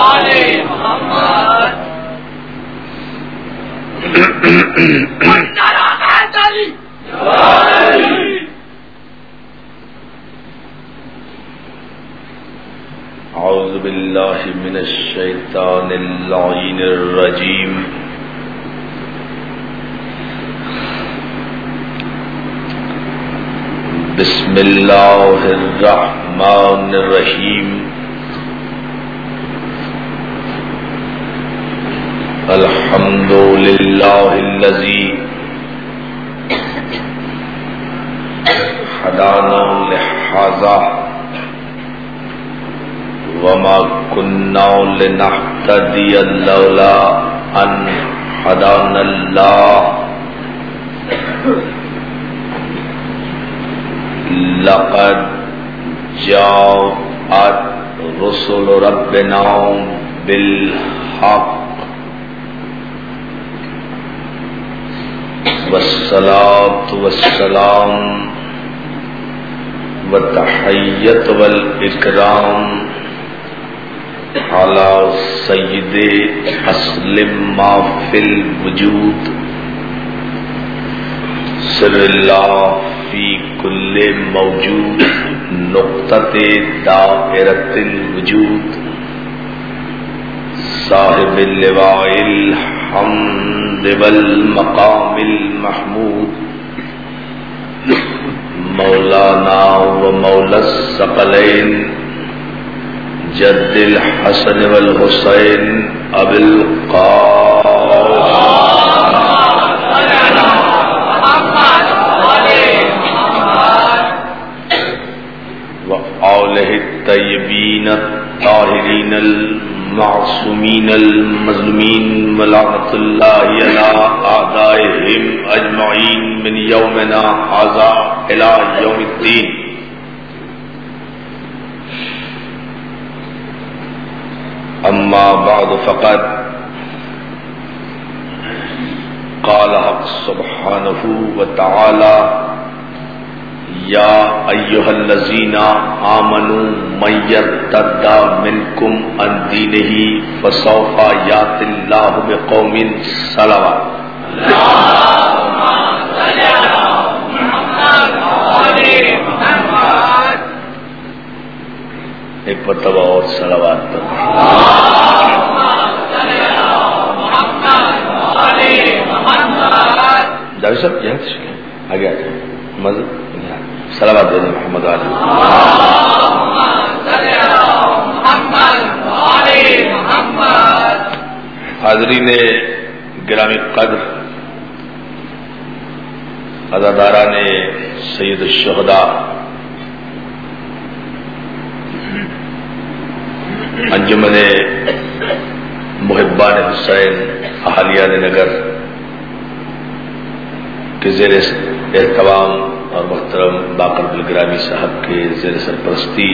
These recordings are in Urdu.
اعوذ باللہ من الشیطان اللعین الرجیم بسم اللہ الرحمن الرحیم الحمد للہ الذی ہدانا لہذا وما كنا لنهتدي لولا أن هدانا الله لقد جاءت رسل ربنا بالحق والصلاة والسلام والتحية والإكرام على سید اسلم ما فی الوجود سر اللہ فی کل موجود نقطۃ دائرۃ الوجود صاحب اللواء الحمد والمقام المحمود مولانا و مولا الثقلین جد الحسن والحسین ابی القاسم وآلہ الطیبین الطاہرین المعصومین المظلومین ولعنۃ اللہ علی اعدائہم اجمعین من یومنا ھذا الی یوم الدین. اما بعد فقد قال حق سبحانہ وتعالی یا ایھا الذین آمنوا من یرتد منکم عن دینہ فسوف یأتی اللہ بقوم صلوات ایک مرتبہ اور صلوات پر جاوید صاحب یہاں سے آگے آتے ہیں مزید صلوات دے دیں محمد علی. حاضرین گرامی قدر، عزاداران سید الشہداء، انجمن محبان حسین اہلیہ نگر کے زیر اہتمام اور محترم باقر بالگرامی صاحب کے زیر سرپرستی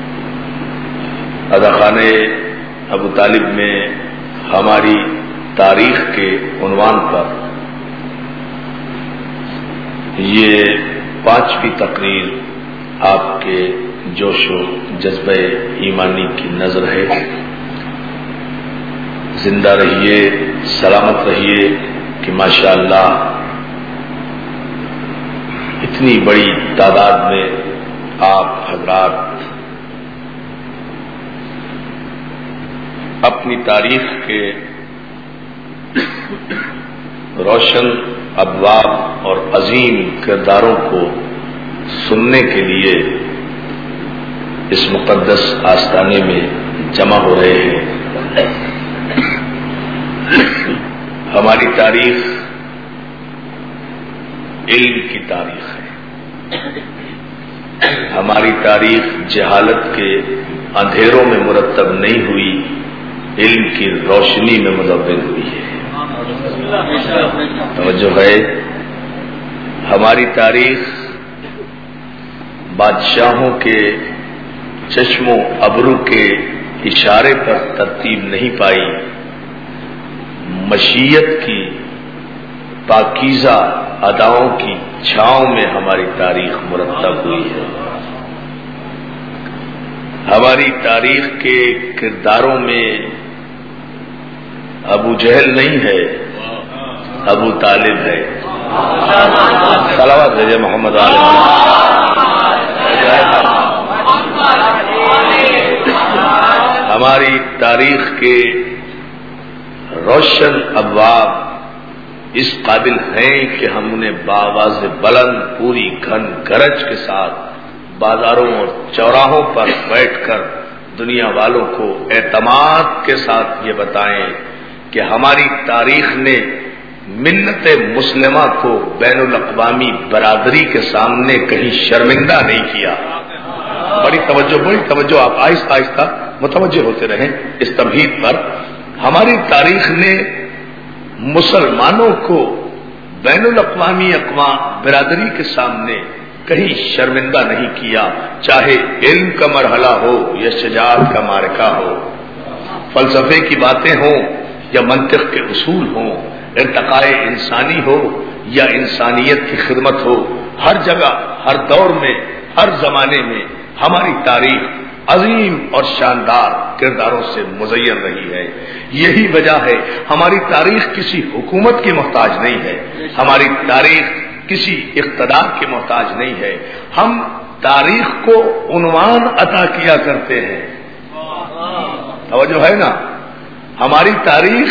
اداخانہ ابو طالب میں ہماری تاریخ کے عنوان پر یہ 5ویں تقریر آپ کے جوش و جذبہ ایمانی کی نظر ہے. زندہ رہیے، سلامت رہیے کہ ماشاءاللہ اتنی بڑی تعداد میں آپ حضرات اپنی تاریخ کے روشن ابواب اور عظیم کرداروں کو سننے کے لیے اس مقدس آستانے میں جمع ہو رہے ہیں. ہماری تاریخ علم کی تاریخ ہے. ہماری تاریخ جہالت کے اندھیروں میں مرتب نہیں ہوئی، علم کی روشنی میں مدون ہوئی ہے. توجہ ہے. ہماری تاریخ بادشاہوں کے چشم و ابرو کے اشارے پر ترتیب نہیں پائی، مشیت کی پاکیزہ اداؤں کی چھاؤں میں ہماری تاریخ مرتب ہوئی ہے. ہماری تاریخ کے کرداروں میں ابو جہل نہیں ہے، ابو طالب ہے۔ صلوات بھیجے محمد ہماری تاریخ کے روشن ابواب اس قابل ہیں کہ ہم انہیں بآواز بلند پوری گھن گرج کے ساتھ بازاروں اور چوراہوں پر بیٹھ کر دنیا والوں کو اعتماد کے ساتھ یہ بتائیں کہ ہماری تاریخ نے ملت مسلمہ کو بین الاقوامی برادری کے سامنے کہیں شرمندہ نہیں کیا۔ بڑی توجہ آپ آہستہ آہستہ متوجہ ہوتے رہیں اس تمہید پر۔ ہماری تاریخ نے مسلمانوں کو بین الاقوامی برادری کے سامنے کہیں شرمندہ نہیں کیا، چاہے علم کا مرحلہ ہو یا شجاعت کا معرکہ ہو، فلسفے کی باتیں ہوں یا منطق کے اصول ہوں، ارتقاء انسانی ہو یا انسانیت کی خدمت ہو، ہر جگہ، ہر دور میں، ہر زمانے میں ہماری تاریخ عظیم اور شاندار کرداروں سے مزین رہی ہے۔ یہی وجہ ہے ہماری تاریخ کسی حکومت کی محتاج نہیں ہے، ہماری تاریخ کسی اقتدار کی محتاج نہیں ہے۔ ہم تاریخ کو عنوان عطا کیا کرتے ہیں، توجہ ہے نا؟ ہماری تاریخ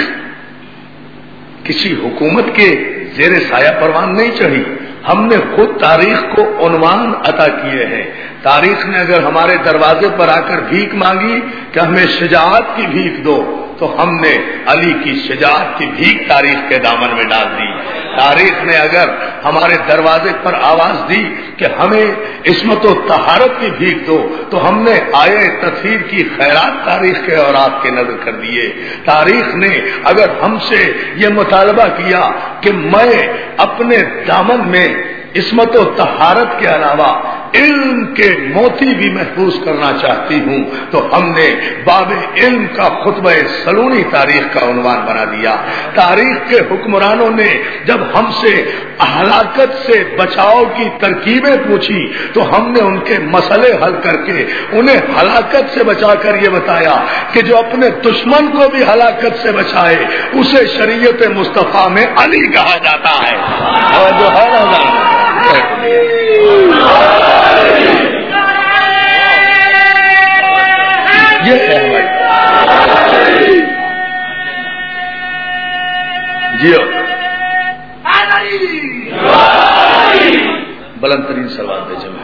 کسی حکومت کے زیر سایہ پروان نہیں چڑھی، ہم نے خود تاریخ کو عنوان عطا کیے ہیں۔ تاریخ نے اگر ہمارے دروازے پر آ کر بھیک مانگی کہ ہمیں شجاعت کی بھیک دو، تو ہم نے علی کی شجاعت کی بھیک تاریخ کے دامن میں ڈال دی۔ تاریخ نے اگر ہمارے دروازے پر آواز دی کہ ہمیں عصمت و طہارت کی بھیک دو، تو ہم نے آیے تطہیر کی خیرات تاریخ کے اورات کے نظر کر دیے۔ تاریخ نے اگر ہم سے یہ مطالبہ کیا کہ میں اپنے دامن میں عصمت و طہارت کے علاوہ علم کے موتی بھی محفوظ کرنا چاہتی ہوں، تو ہم نے باب علم کا خطبہ سلونی تاریخ کا عنوان بنا دیا۔ تاریخ کے حکمرانوں نے جب ہم سے ہلاکت سے بچاؤ کی ترکیبیں پوچھی تو ہم نے ان کے مسئلے حل کر کے انہیں ہلاکت سے بچا کر یہ بتایا کہ جو اپنے دشمن کو بھی ہلاکت سے بچائے اسے شریعت مصطفیٰ میں علی کہا جاتا ہے۔ اور جو ہے یہ ہے جیو بلند ترین صلوات دے جمع۔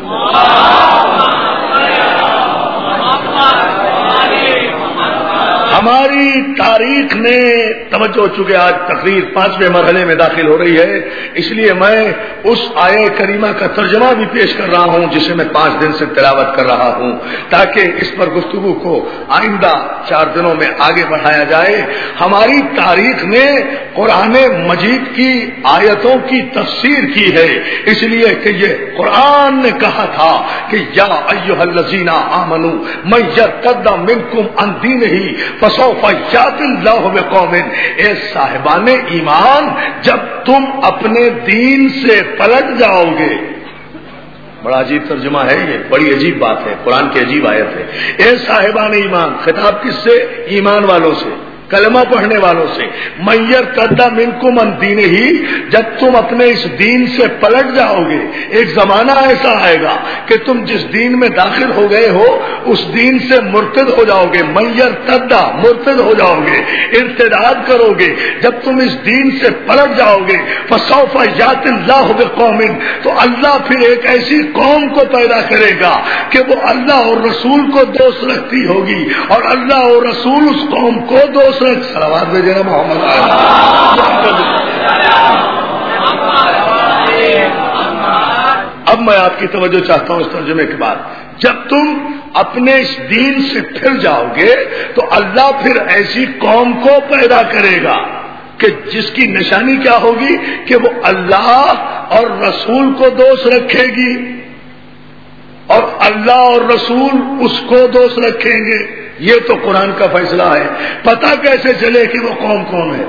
ہماری تاریخ نے توجہ، چونکہ آج تقریر 5ویں مرحلے میں داخل ہو رہی ہے، اس لیے میں اس آیہ کریمہ کا ترجمہ بھی پیش کر رہا ہوں جسے میں 5 دن سے تلاوت کر رہا ہوں، تاکہ اس پر گفتگو کو آئندہ 4 دنوں میں آگے بڑھایا جائے۔ ہماری تاریخ نے قرآن مجید کی آیتوں کی تفسیر کی ہے، اس لیے کہ یہ قرآن نے کہا تھا کہ یا ایھا الذین آمنوا من یرتد منکم عن دینہ فسوف یأتی اللہ بقوم، اے صاحبان ایمان جب تم اپنے دین سے پلٹ جاؤ گے۔ بڑا عجیب ترجمہ ہے، یہ بڑی عجیب بات ہے، قرآن کی عجیب آیت ہے۔ اے صاحبان ایمان، خطاب کس سے؟ ایمان والوں سے، کلمہ پڑھنے والوں سے۔ من یرتد منکم عن دینہ، جب تم اپنے اس دین سے پلٹ جاؤ گے، ایک زمانہ ایسا آئے گا کہ تم جس دین میں داخل ہو گئے ہو اس دین سے مرتد ہو جاؤ گے۔ من یرتد، مرتد ہو جاؤ گے، ارتداد کرو گے۔ جب تم اس دین سے پلٹ جاؤ گے فسوف یأتی اللہ بقوم، تو اللہ پھر ایک ایسی قوم کو پیدا کرے گا کہ وہ اللہ اور رسول کو دوست رکھتی ہوگی، اور اللہ اور رسول اس قوم کو دوست رکھ۔ صلوات بھیجے محمد۔ اب میں آپ کی توجہ چاہتا ہوں اس ترجمے کے بعد، جب تم اپنے اس دین سے پھر جاؤ گے تو اللہ پھر ایسی قوم کو پیدا کرے گا کہ جس کی نشانی کیا ہوگی کہ وہ اللہ اور رسول کو دوست رکھے گی، اور اللہ اور رسول اس کو دوست رکھیں گے۔ یہ تو قرآن کا فیصلہ ہے۔ پتہ کیسے چلے کہ وہ قوم کون ہے؟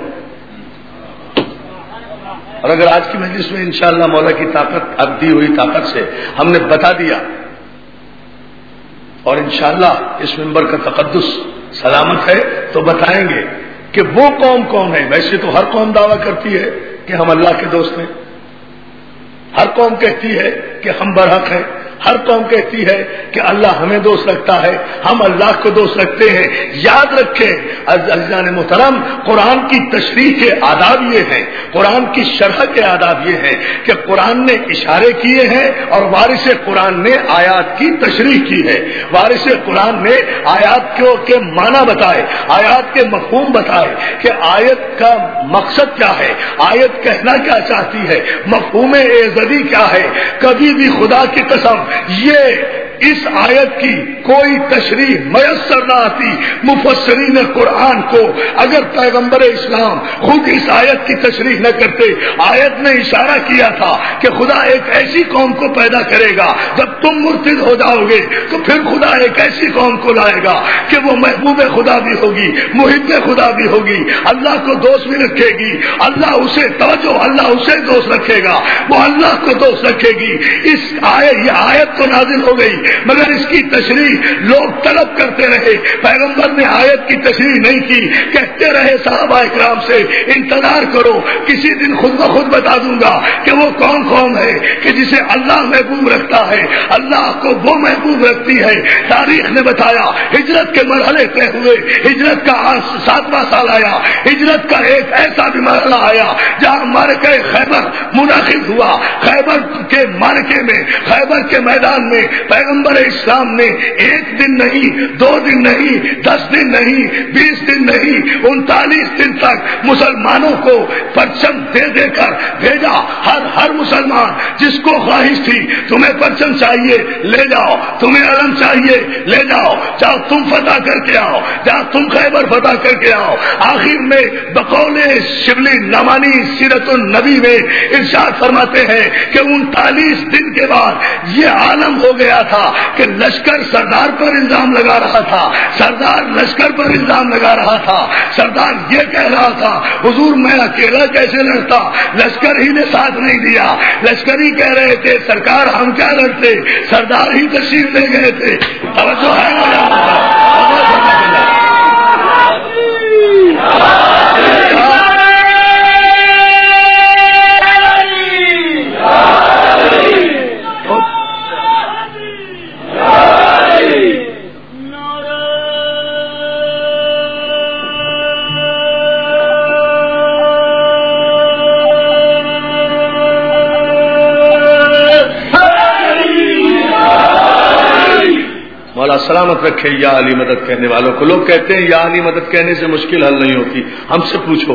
اور اگر آج کی مجلس میں انشاءاللہ مولا کی طاقت، اب دی ہوئی طاقت سے ہم نے بتا دیا، اور انشاءاللہ اس منبر کا تقدس سلامت ہے، تو بتائیں گے کہ وہ قوم کون ہے. ویسے تو ہر قوم دعویٰ کرتی ہے کہ ہم اللہ کے دوست ہیں، ہر قوم کہتی ہے کہ ہم برحق ہیں، ہر قوم کہتی ہے کہ اللہ ہمیں دوست رکھتا ہے، ہم اللہ کو دوست رکھتے ہیں. یاد رکھیں عزیزان محترم، قرآن کی تشریح کے آداب یہ ہیں، قرآن کی شرح کے آداب یہ ہیں کہ قرآن نے اشارے کیے ہیں اور وارث قرآن نے آیات کی تشریح کی ہے. وارث قرآن نے آیات کے معنی بتائے، آیات کے مفہوم بتائے کہ آیت کا مقصد کیا ہے، آیت کہنا کیا چاہتی ہے، مفہوم اعزدی کیا ہے. کبھی بھی خدا کی قسم یہ اس آیت کی کوئی تشریح میسر نہ آتی. مفسرین قرآن کو اگر پیغمبر اسلام خود اس آیت کی تشریح نہ کرتے، آیت نے اشارہ کیا تھا کہ خدا ایک ایسی قوم کو پیدا کرے گا جب تم مرتد ہو جاؤ گے تو پھر خدا ایک ایسی قوم کو لائے گا کہ وہ محبوب خدا بھی ہوگی، محب خدا بھی ہوگی، اللہ کو دوست بھی رکھے گی، اللہ اسے توجہ، اللہ اسے دوست رکھے گا، وہ اللہ کو دوست رکھے گی. یہ آیت تو نازل ہو گئی مگر اس کی تشریح لوگ طلب کرتے رہے. پیغمبر نے آیت کی تشریح نہیں کی، کہتے رہے صحابہ اکرام سے انتظار کرو، کسی دن خود بخود بتا دوں گا کہ وہ کون قوم ہے کہ جسے اللہ محبوب رکھتا ہے، اللہ کو وہ محبوب رکھتی ہے. تاریخ نے بتایا ہجرت کے مرحلے طے ہوئے، ہجرت کا 7واں سال آیا، ہجرت کا ایک ایسا بھی مرحلہ آیا جہاں مارکہ خیبر منعقد ہوا. خیبر کے مارکے میں، خیبر کے میدان میں پیغمبر اسلام نے 1 دن نہیں، 2 دن نہیں، 10 دن نہیں، 20 دن نہیں، 39 دن تک مسلمانوں کو پرچم دے دے کر بھیجا. ہر مسلمان جس کو خواہش تھی تمہیں پرچم چاہیے لے جاؤ، تمہیں علم چاہیے لے جاؤ، جاؤ تم فتح کر کے آؤ، جاؤ تم خیبر فتح کر کے آؤ. آخر میں بقول شبلی نعمانی سیرت النبی میں ارشاد فرماتے ہیں کہ 39 دن کے بعد یہ عالم ہو گیا تھا کہ لشکر سردار پر الزام لگا رہا تھا، سردار لشکر پر الزام لگا رہا تھا. سردار یہ کہہ رہا تھا حضور میں اکیلا کیسے لڑتا، لشکر ہی نے ساتھ نہیں دیا. لشکر ہی کہہ رہے تھے سرکار ہم کیا لڑتے، سردار ہی تشریف لے گئے تھے. توجہ ہے سلامت رکھے یا علی مدد کہنے والوں کو. لوگ کہتے ہیں یا علی مدد کہنے سے مشکل حل نہیں ہوتی، ہم سے پوچھو.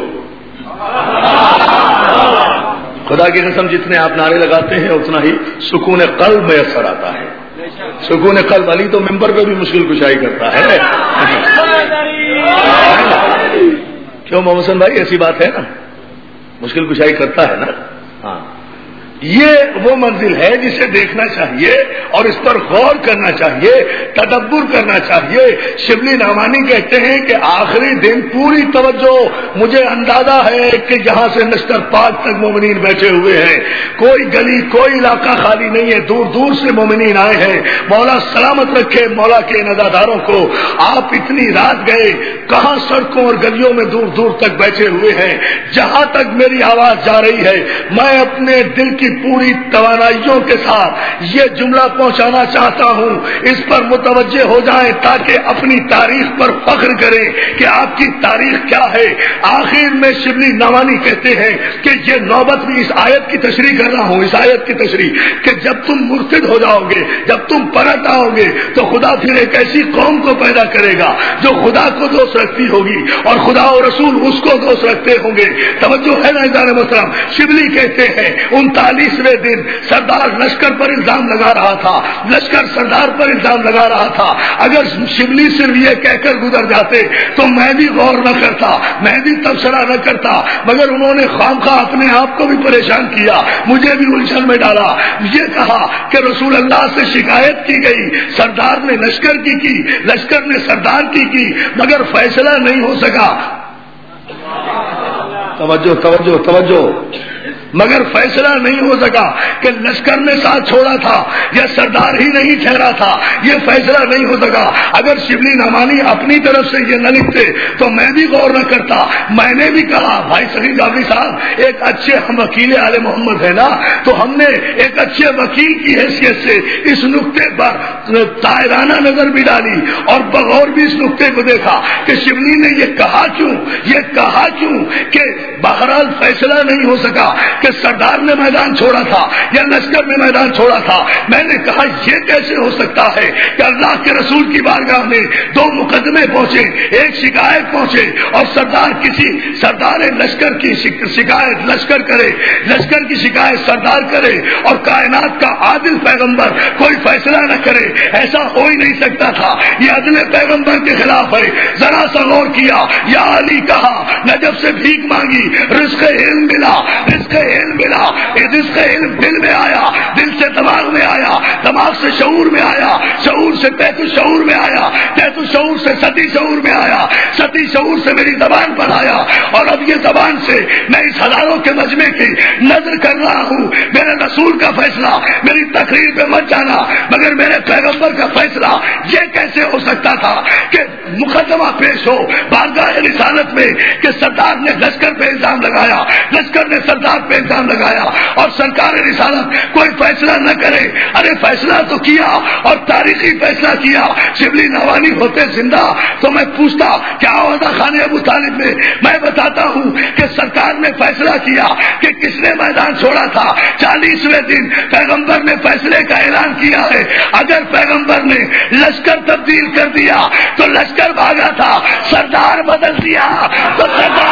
خدا کی قسم جتنے آپ نعرے لگاتے ہیں اتنا ہی سکون قلب میسر آتا ہے. سکون قلب علی تو ممبر پہ بھی مشکل کشائی کرتا ہے. کیوں محمد حسن بھائی ایسی بات ہے نا، مشکل کشائی کرتا ہے نا. ہاں یہ وہ منزل ہے جسے دیکھنا چاہیے اور اس پر غور کرنا چاہیے، تدبر کرنا چاہیے. شبلی نعمانی کہتے ہیں کہ آخری دن پوری توجہ، مجھے اندازہ ہے کہ یہاں سے نشتر پاک تک مومنین بیٹھے ہوئے ہیں، کوئی گلی کوئی علاقہ خالی نہیں ہے، دور دور سے مومنین آئے ہیں. مولا سلامت رکھے مولا کے نزاداروں کو. آپ اتنی رات گئے کہاں سڑکوں اور گلیوں میں دور دور تک بیٹھے ہوئے ہیں. جہاں تک میری آواز جا رہی ہے میں اپنے دل کی پوری توانائیوں کے ساتھ یہ جملہ پہنچانا چاہتا ہوں، اس پر متوجہ ہو جائیں تاکہ اپنی تاریخ پر فخر کریں کہ آپ کی تاریخ کیا ہے. آخر میں شبلی نعمانی کہتے ہیں کہ یہ نوبت بھی اس آیت کی تشریح کر رہا ہوں، اس آیت کی تشریح کہ جب تم مرتد ہو جاؤ گے، جب تم پلٹ آؤ گے تو خدا پھر ایک ایسی قوم کو پیدا کرے گا جو خدا کو دوست رکھتی ہوگی اور خدا اور رسول اس کو دوست رکھتے ہوں گے. توجہ ہے نا عزیزان محترم. شبلی کہتے ہیں 39ویں دن سردار لشکر پر الزام لگا رہا تھا، لشکر سردار پر الزام لگا رہا تھا. اگر شبلی صرف یہ کہہ کر گزر جاتے تو میں بھی غور نہ کرتا، میں بھی تبصرہ نہ کرتا، مگر انہوں نے خامخواہ اپنے آپ کو بھی پریشان کیا، مجھے بھی الجھن میں ڈالا. یہ کہا کہ رسول اللہ سے شکایت کی گئی، سردار نے لشکر کی، لشکر نے سردار کی مگر فیصلہ نہیں ہو سکا. توجہ توجہ توجہ. مگر فیصلہ نہیں ہو سکا کہ لشکر نے ساتھ چھوڑا تھا یا سردار ہی نہیں ٹھہرا تھا، یہ فیصلہ نہیں ہو سکا۔ اگر شبلی نعمانی اپنی طرف سے یہ نہ لکھتے تو میں بھی غور نہ کرتا۔ میں نے بھی کہا بھائی سعید جعفری صاحب ایک اچھے ہم وکیل آل محمد ہے نا، تو ہم نے ایک اچھے وکیل کی حیثیت سے اس نقطے پر طائرانہ نظر بھی ڈالی اور بغور بھی اس نقطے کو دیکھا کہ شبلی نے یہ کہا کیوں کہ بہرحال فیصلہ نہیں ہو سکا کہ سردار نے میدان چھوڑا تھا یا لشکر نے میدان چھوڑا تھا۔ میں نے کہا یہ کیسے ہو سکتا ہے کہ اللہ کے رسول کی بارگاہ میں دو مقدمے پہنچے، ایک شکایت پہنچے اور سردار لشکر کی شکایت لشکر کرے، لشکر کی شکایت سردار کرے اور کائنات کا عادل پیغمبر کوئی فیصلہ نہ کرے۔ ایسا ہو ہی نہیں سکتا تھا، یہ عدل پیغمبر کے خلاف ہے۔ ذرا سا غور کیا، یا علی کہا، نجف سے بھیک مانگی، رزق علم ملا، رزق علم ملا، رزق علم دل میں آیا، دل سے دماغ میں آیا، دماغ سے شعور میں آیا، شعور سے تحت شعور میں آیا، تحت شعور سے ستی شعور میں آیا، ستی شعور سے میری زبان پر آیا، اور اب یہ زبان سے میں اس ہزاروں کے مجمع کی نظر کر رہا ہوں۔ میرے رسول کا فیصلہ میری تقریر پہ مت جانا، مگر میرے پیغمبر کا فیصلہ یہ کیسے ہو سکتا تھا کہ مقدمہ پیش ہو بارگاہ رسالت میں کہ سردار نے لشکر پہ الزام لگایا، لشکر نے سردار پہ الزام لگایا اور سرکار رسالت کوئی فیصلہ نہ کرے۔ ارے فیصلہ تو کیا اور تاریخی فیصلہ کیا۔ شبلی نعمانی ہوتے زندہ تو میں پوچھتا کیا ہوتا خانے ابو طالب میں بتاتا ہوں کہ سرکار نے فیصلہ کیا کہ کس نے میدان چھوڑا تھا۔ 40ویں دن پیغمبر نے فیصلے کا اعلان کیا ہے۔ اگر پیغمبر نے لشکر تبدیل کر دیا تو لشکر بھاگا تھا، سردار بدل دیا تو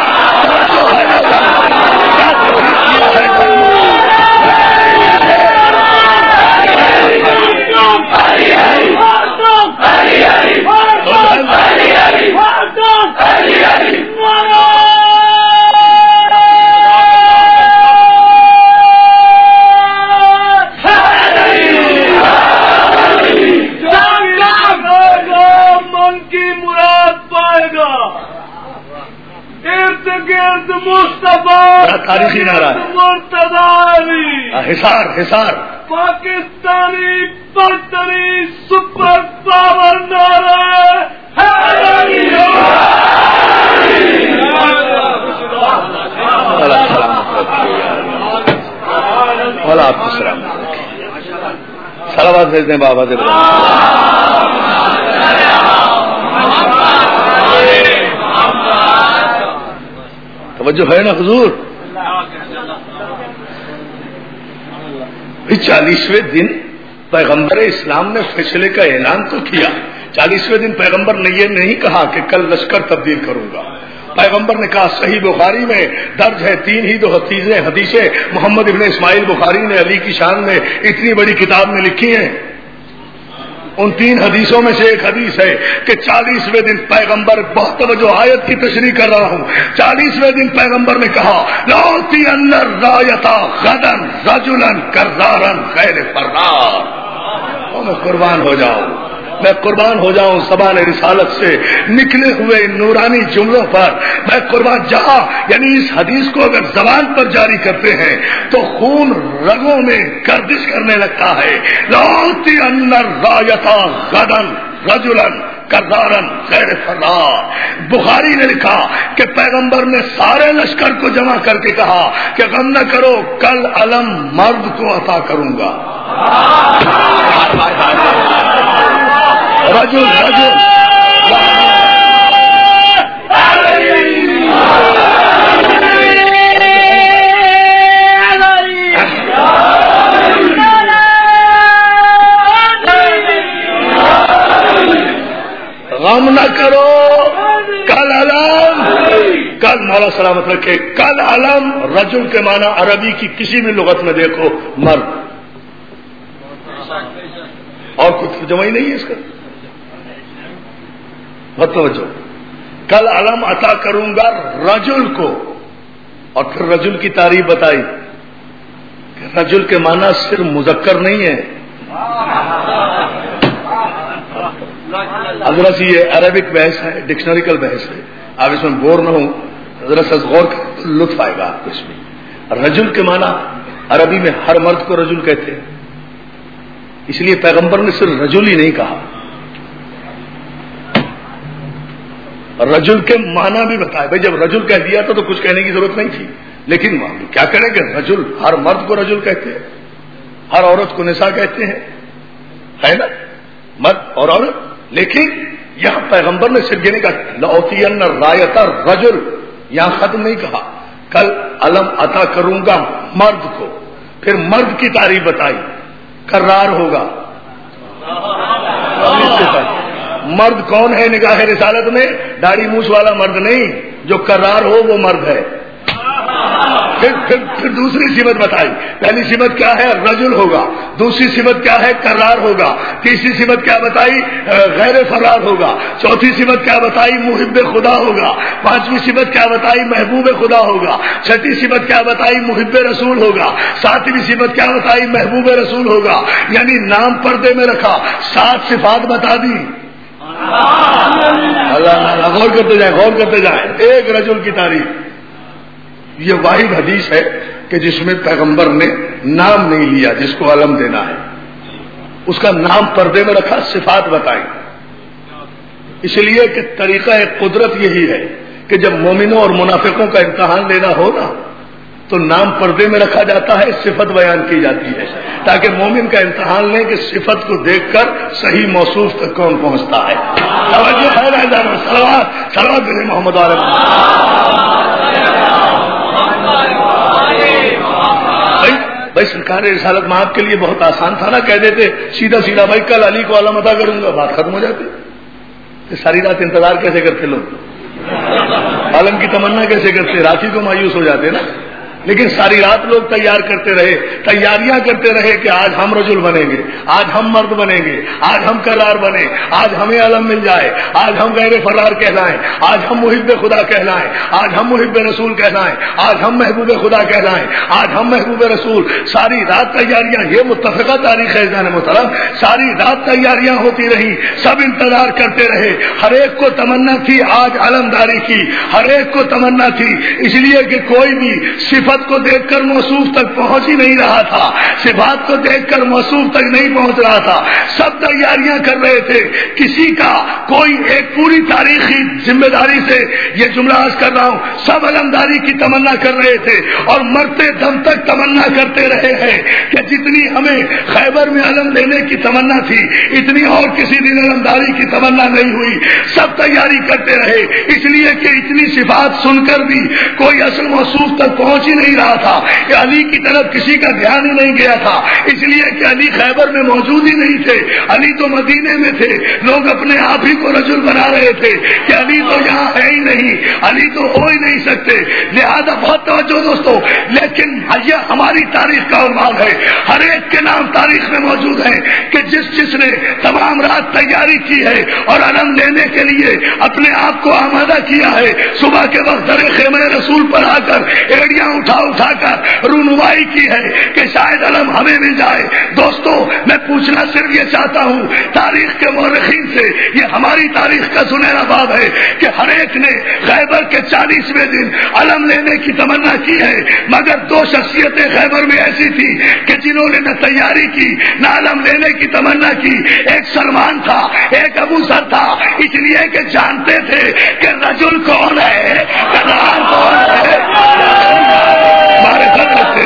تاریخی نعرہ حصار پاکستانی برتری سپر پاور نعرہ سلامات بھیج دیں بابا سے توجہ ہے نا حضور؟ 40ویں دن پیغمبر اسلام نے فیصلے کا اعلان تو کیا۔ 40ویں دن پیغمبر نے یہ نہیں کہا کہ کل لشکر تبدیل کروں گا۔ پیغمبر نے کہا، صحیح بخاری میں درج ہے 3 ہی 2 حدیثیں محمد ابن اسماعیل بخاری نے علی کی شان میں اتنی بڑی کتاب میں لکھی ہیں۔ ان 3 حدیثوں میں سے ایک حدیث ہے کہ 40ویں دن پیغمبر، بہت توجہ آیت کی تشریح کر رہا ہوں، 40ویں دن پیغمبر نے کہا لاتی اندر رایتا غدن رجلا کرزارن غیر فرار۔ میں قربان ہو جاؤں زبان رسالت سے نکلے ہوئے نورانی جملوں پر، میں قربان جہاں یعنی اس حدیث کو اگر زبان پر جاری کرتے ہیں تو خون رگوں میں گردش کرنے لگتا ہے۔ لاتی اندر رایتا غدن رجلا کرزارن غیر فرار۔ بخاری نے لکھا کہ پیغمبر نے سارے لشکر کو جمع کر کے کہا کہ غم نہ کرو، کل علم مرد کو عطا کروں گا۔ رجل غم نہ کرو، کل علم، کل مولا سلامت رکھے، کل علم رجل کے معنی عربی کی کسی بھی لغت میں دیکھو مرد، اور کچھ ترجمہ ہی نہیں ہے اس کا۔ توجہ، کل علم عطا کروں گا رجل کو، اور پھر رجل کی تعریف بتائی کہ رجل کے معنی صرف مذکر نہیں ہے۔ حضرت یہ عربک بحث ہے، ڈکشنریکل بحث ہے، آپ اس میں بور نہ ہوں، حضرت سے غور کریں تو لطف آئے گا آپ کو اس میں۔ رجل کے معنی عربی میں ہر مرد کو رجل کہتے ہیں، اس لیے پیغمبر نے صرف رجل ہی نہیں کہا، رجل کے معنی بھی بتایا۔ بھائی جب رجل کہہ دیا تو کچھ کہنے کی ضرورت نہیں تھی، لیکن کیا کریں کہ رجل ہر مرد کو رجل کہتے ہیں، ہر عورت کو نساء کہتے ہیں، ہے نا، مرد اور عورت۔ لیکن یہاں پیغمبر نے صرف یہ نہیں کہا لأعطین الرایۃ الرجل، یہاں ختم نہیں کہا، کل علم عطا کروں گا مرد کو، پھر مرد کی تعریف بتائی، کرار ہوگا۔ مرد کون ہے نگاہ رسالت میں؟ داڑھی موچھ والا مرد نہیں، جو کرار ہو وہ مرد ہے۔ پھر دوسری صفت بتائی، پہلی صفت کیا ہے؟ رجل ہوگا، دوسری صفت کیا ہے؟ کرار ہوگا، تیسری صفت کیا بتائی؟ غیر فرار ہوگا، چوتھی صفت کیا بتائی؟ محب خدا ہوگا، پانچویں صفت کیا بتائی؟ محبوب خدا ہوگا، چھٹی صفت کیا بتائی؟ محب رسول ہوگا، ساتویں صفت کیا بتائی؟ محبوب رسول ہوگا۔ یعنی نام پردے میں رکھا، 7 صفات بتا دی۔ اللہ غور کرتے جائیں، غور کرتے جائیں، ایک رجل کی تعریف۔ یہ واحد حدیث ہے کہ جس میں پیغمبر نے نام نہیں لیا، جس کو علم دینا ہے اس کا نام پردے میں رکھا، صفات بتائی۔ اس لیے کہ طریقہ قدرت یہی ہے کہ جب مومنوں اور منافقوں کا امتحان لینا ہو نا تو نام پردے میں رکھا جاتا ہے، صفت بیان کی جاتی ہے، تاکہ مومن کا امتحان لیں کہ صفت کو دیکھ کر صحیح موصوف تک کون پہنچتا ہے۔ صلوات محمد بھائی سرکار رسالت میں آپ کے لیے بہت آسان تھا نا، کہہ دیتے سیدھا سیدھا بھائی کل علی کو علم عطا کروں گا، بات ختم ہو جاتی۔ ساری رات انتظار کیسے کرتے لوگ، عالم کی تمنا کیسے کرتے، رات ہی کو مایوس ہو جاتے نا۔ لیکن ساری رات لوگ تیار کرتے رہے، تیاریاں کرتے رہے کہ آج ہم رجل بنیں گے، آج ہم مرد بنیں گے، آج ہم کرار بنیں، آج ہمیں علم مل جائے، آج ہم غیر فرار کہلائیں، آج ہم محب خدا کہلائیں، آج ہم محب رسول کہلائیں، آج ہم محبوب خدا کہلائیں، آج ہم محبوب رسول۔ ساری رات تیاریاں، یہ متفقہ تاریخ ہے جان محترم، ساری رات تیاریاں ہوتی رہی، سب انتظار کرتے رہے، ہر ایک کو تمنا تھی آج علمداری کی، ہر ایک کو تمنا تھی، اس لیے کہ کوئی بھی صفت کو دیکھ کر موصوف تک پہنچ ہی نہیں رہا تھا، صفات کو دیکھ کر موصوف تک نہیں پہنچ رہا تھا، سب تیاریاں کر رہے تھے۔ کسی کا کوئی ایک پوری تاریخی ذمہ داری سے یہ جملہ عرض کر رہا ہوں، سب علمداری کی تمنا کر رہے تھے اور مرتے دم تک تمنا کرتے رہے ہیں کہ جتنی ہمیں خیبر میں علم لینے کی تمنا تھی اتنی اور کسی دن علمداری کی تمنا نہیں ہوئی، سب تیاری کرتے رہے، اس لیے کہ اتنی صفات سن کر بھی کوئی اصل موصوف تک پہنچ ہی نہیں رہا تھا کہ علی کی طرف کسی کا دھیان ہی نہیں گیا تھا، اس لیے کہ علی خیبر میں موجود ہی نہیں تھے، علی تو مدینے میں تھے، لوگ اپنے آپ ہی کو رجل بنا رہے تھے کہ علی تو یہاں ہے ہی نہیں، علی تو ہو ہی نہیں سکتے۔ لہذا بہت توجہ دوستو، لیکن یہ ہماری تاریخ کا عنوان ہے، ہر ایک کے نام تاریخ میں موجود ہے کہ جس نے تمام رات تیاری کی ہے اور علم لینے کے لیے اپنے آپ کو آمادہ کیا ہے، صبح کے وقت در خیمہ رسول پر آ کر ایڑیاں اٹھا کر رونمائی کی ہے کہ شاید علم ہمیں مل جائے۔ دوستو میں پوچھنا صرف یہ چاہتا ہوں، تاریخ کے مورخین سے، یہ ہماری تاریخ کا سنہرا باب ہے کہ ہر ایک نے خیبر کے 40ویں دن علم لینے کی تمنا کی ہے، مگر 2 شخصیتیں خیبر میں ایسی تھی کہ جنہوں نے نہ تیاری کی نہ علم لینے کی تمنا کی، ایک سلمان تھا، ایک ابو ذر تھا، اس لیے کہ جانتے تھے کہ رجل کون ہے، کرار کون ہے، ہمارے گھر رکھتے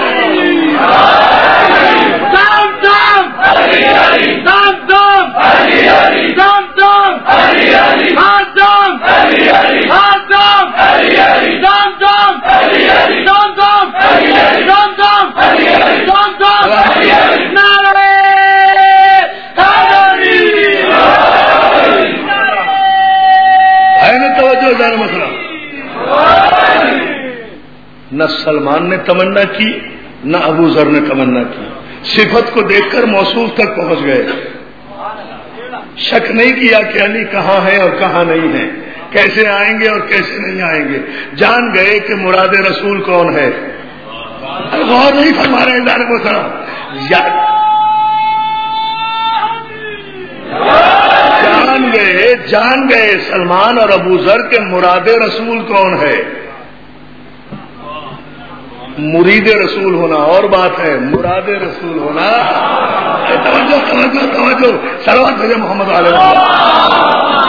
نہ سلمان نے تمنا کی نہ ابو ذر نے تمنا کی، صفت کو دیکھ کر موصوف تک پہنچ گئے، شک نہیں کیا کہ علی کہاں ہے اور کہاں نہیں ہے، کیسے آئیں گے اور کیسے نہیں آئیں گے، جان گئے کہ مراد رسول کون ہے۔ غور نہیں فرما رہے ادارے کو جان گئے سلمان اور ابو ذر کے مراد رسول کون ہے، مرید رسول ہونا اور بات ہے، مراد رسول ہونا. توجہ توجہ توجہ، صلوات بھیجے محمد علیہ وسلم.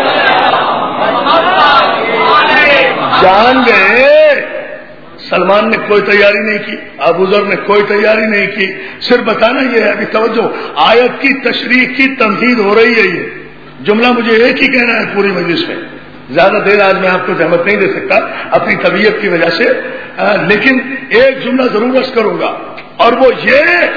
جان گئے سلمان نے کوئی تیاری نہیں کی، ابو ذر نے کوئی تیاری نہیں کی، صرف بتانا یہ ہے. ابھی توجہ، آیت کی تشریح کی تمہید ہو رہی ہے. یہ جملہ مجھے ایک ہی کہنا ہے پوری مجلس میں، زیادہ دیر آج میں آپ کو زحمت نہیں دے سکتا اپنی طبیعت کی وجہ سے، لیکن ایک جملہ ضرور عرض کروں گا، اور وہ یہ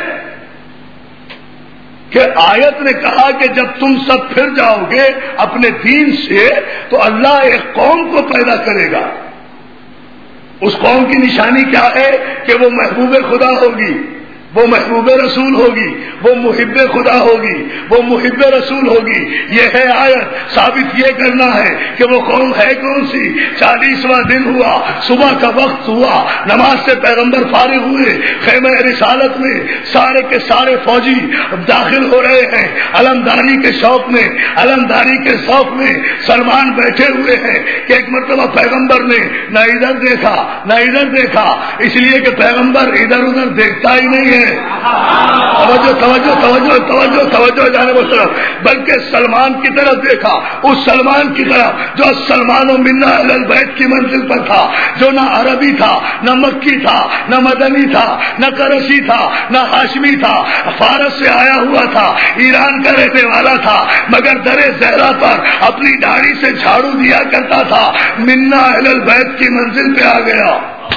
کہ آیت نے کہا کہ جب تم سب پھر جاؤ گے اپنے دین سے تو اللہ ایک قوم کو پیدا کرے گا. اس قوم کی نشانی کیا ہے کہ وہ محبوب خدا ہوگی، وہ محبوب رسول ہوگی، وہ محب خدا ہوگی، وہ محب رسول ہوگی. یہ ہے آیت. ثابت یہ کرنا ہے کہ وہ قوم ہے کون سی. 40واں دن ہوا، صبح کا وقت ہوا، نماز سے پیغمبر فارغ ہوئے، خیمہ رسالت میں سارے کے سارے فوجی داخل ہو رہے ہیں. علمداری کے شوق میں، علمداری کے شوق میں سلمان بیٹھے ہوئے ہیں کہ ایک مرتبہ پیغمبر نے نہ ادھر دیکھا نہ ادھر دیکھا، اس لیے کہ پیغمبر ادھر ادھر دیکھتا ہی نہیں ہے. توجہ توجہ توجہ توجہ توجہ جانب وسلم، بلکہ سلمان کی طرف دیکھا، اس سلمان کی طرف جو سلمان و منا اہل البیت کی منزل پر تھا، جو نہ عربی تھا، نہ مکی تھا، نہ مدنی تھا، نہ قریشی تھا، نہ ہاشمی تھا، فارس سے آیا ہوا تھا، ایران کا رہنے والا تھا، مگر در زہرا پر اپنی داڑھی سے جھاڑو دیا کرتا تھا. منا اہل البیت کی منزل پہ آ گیا.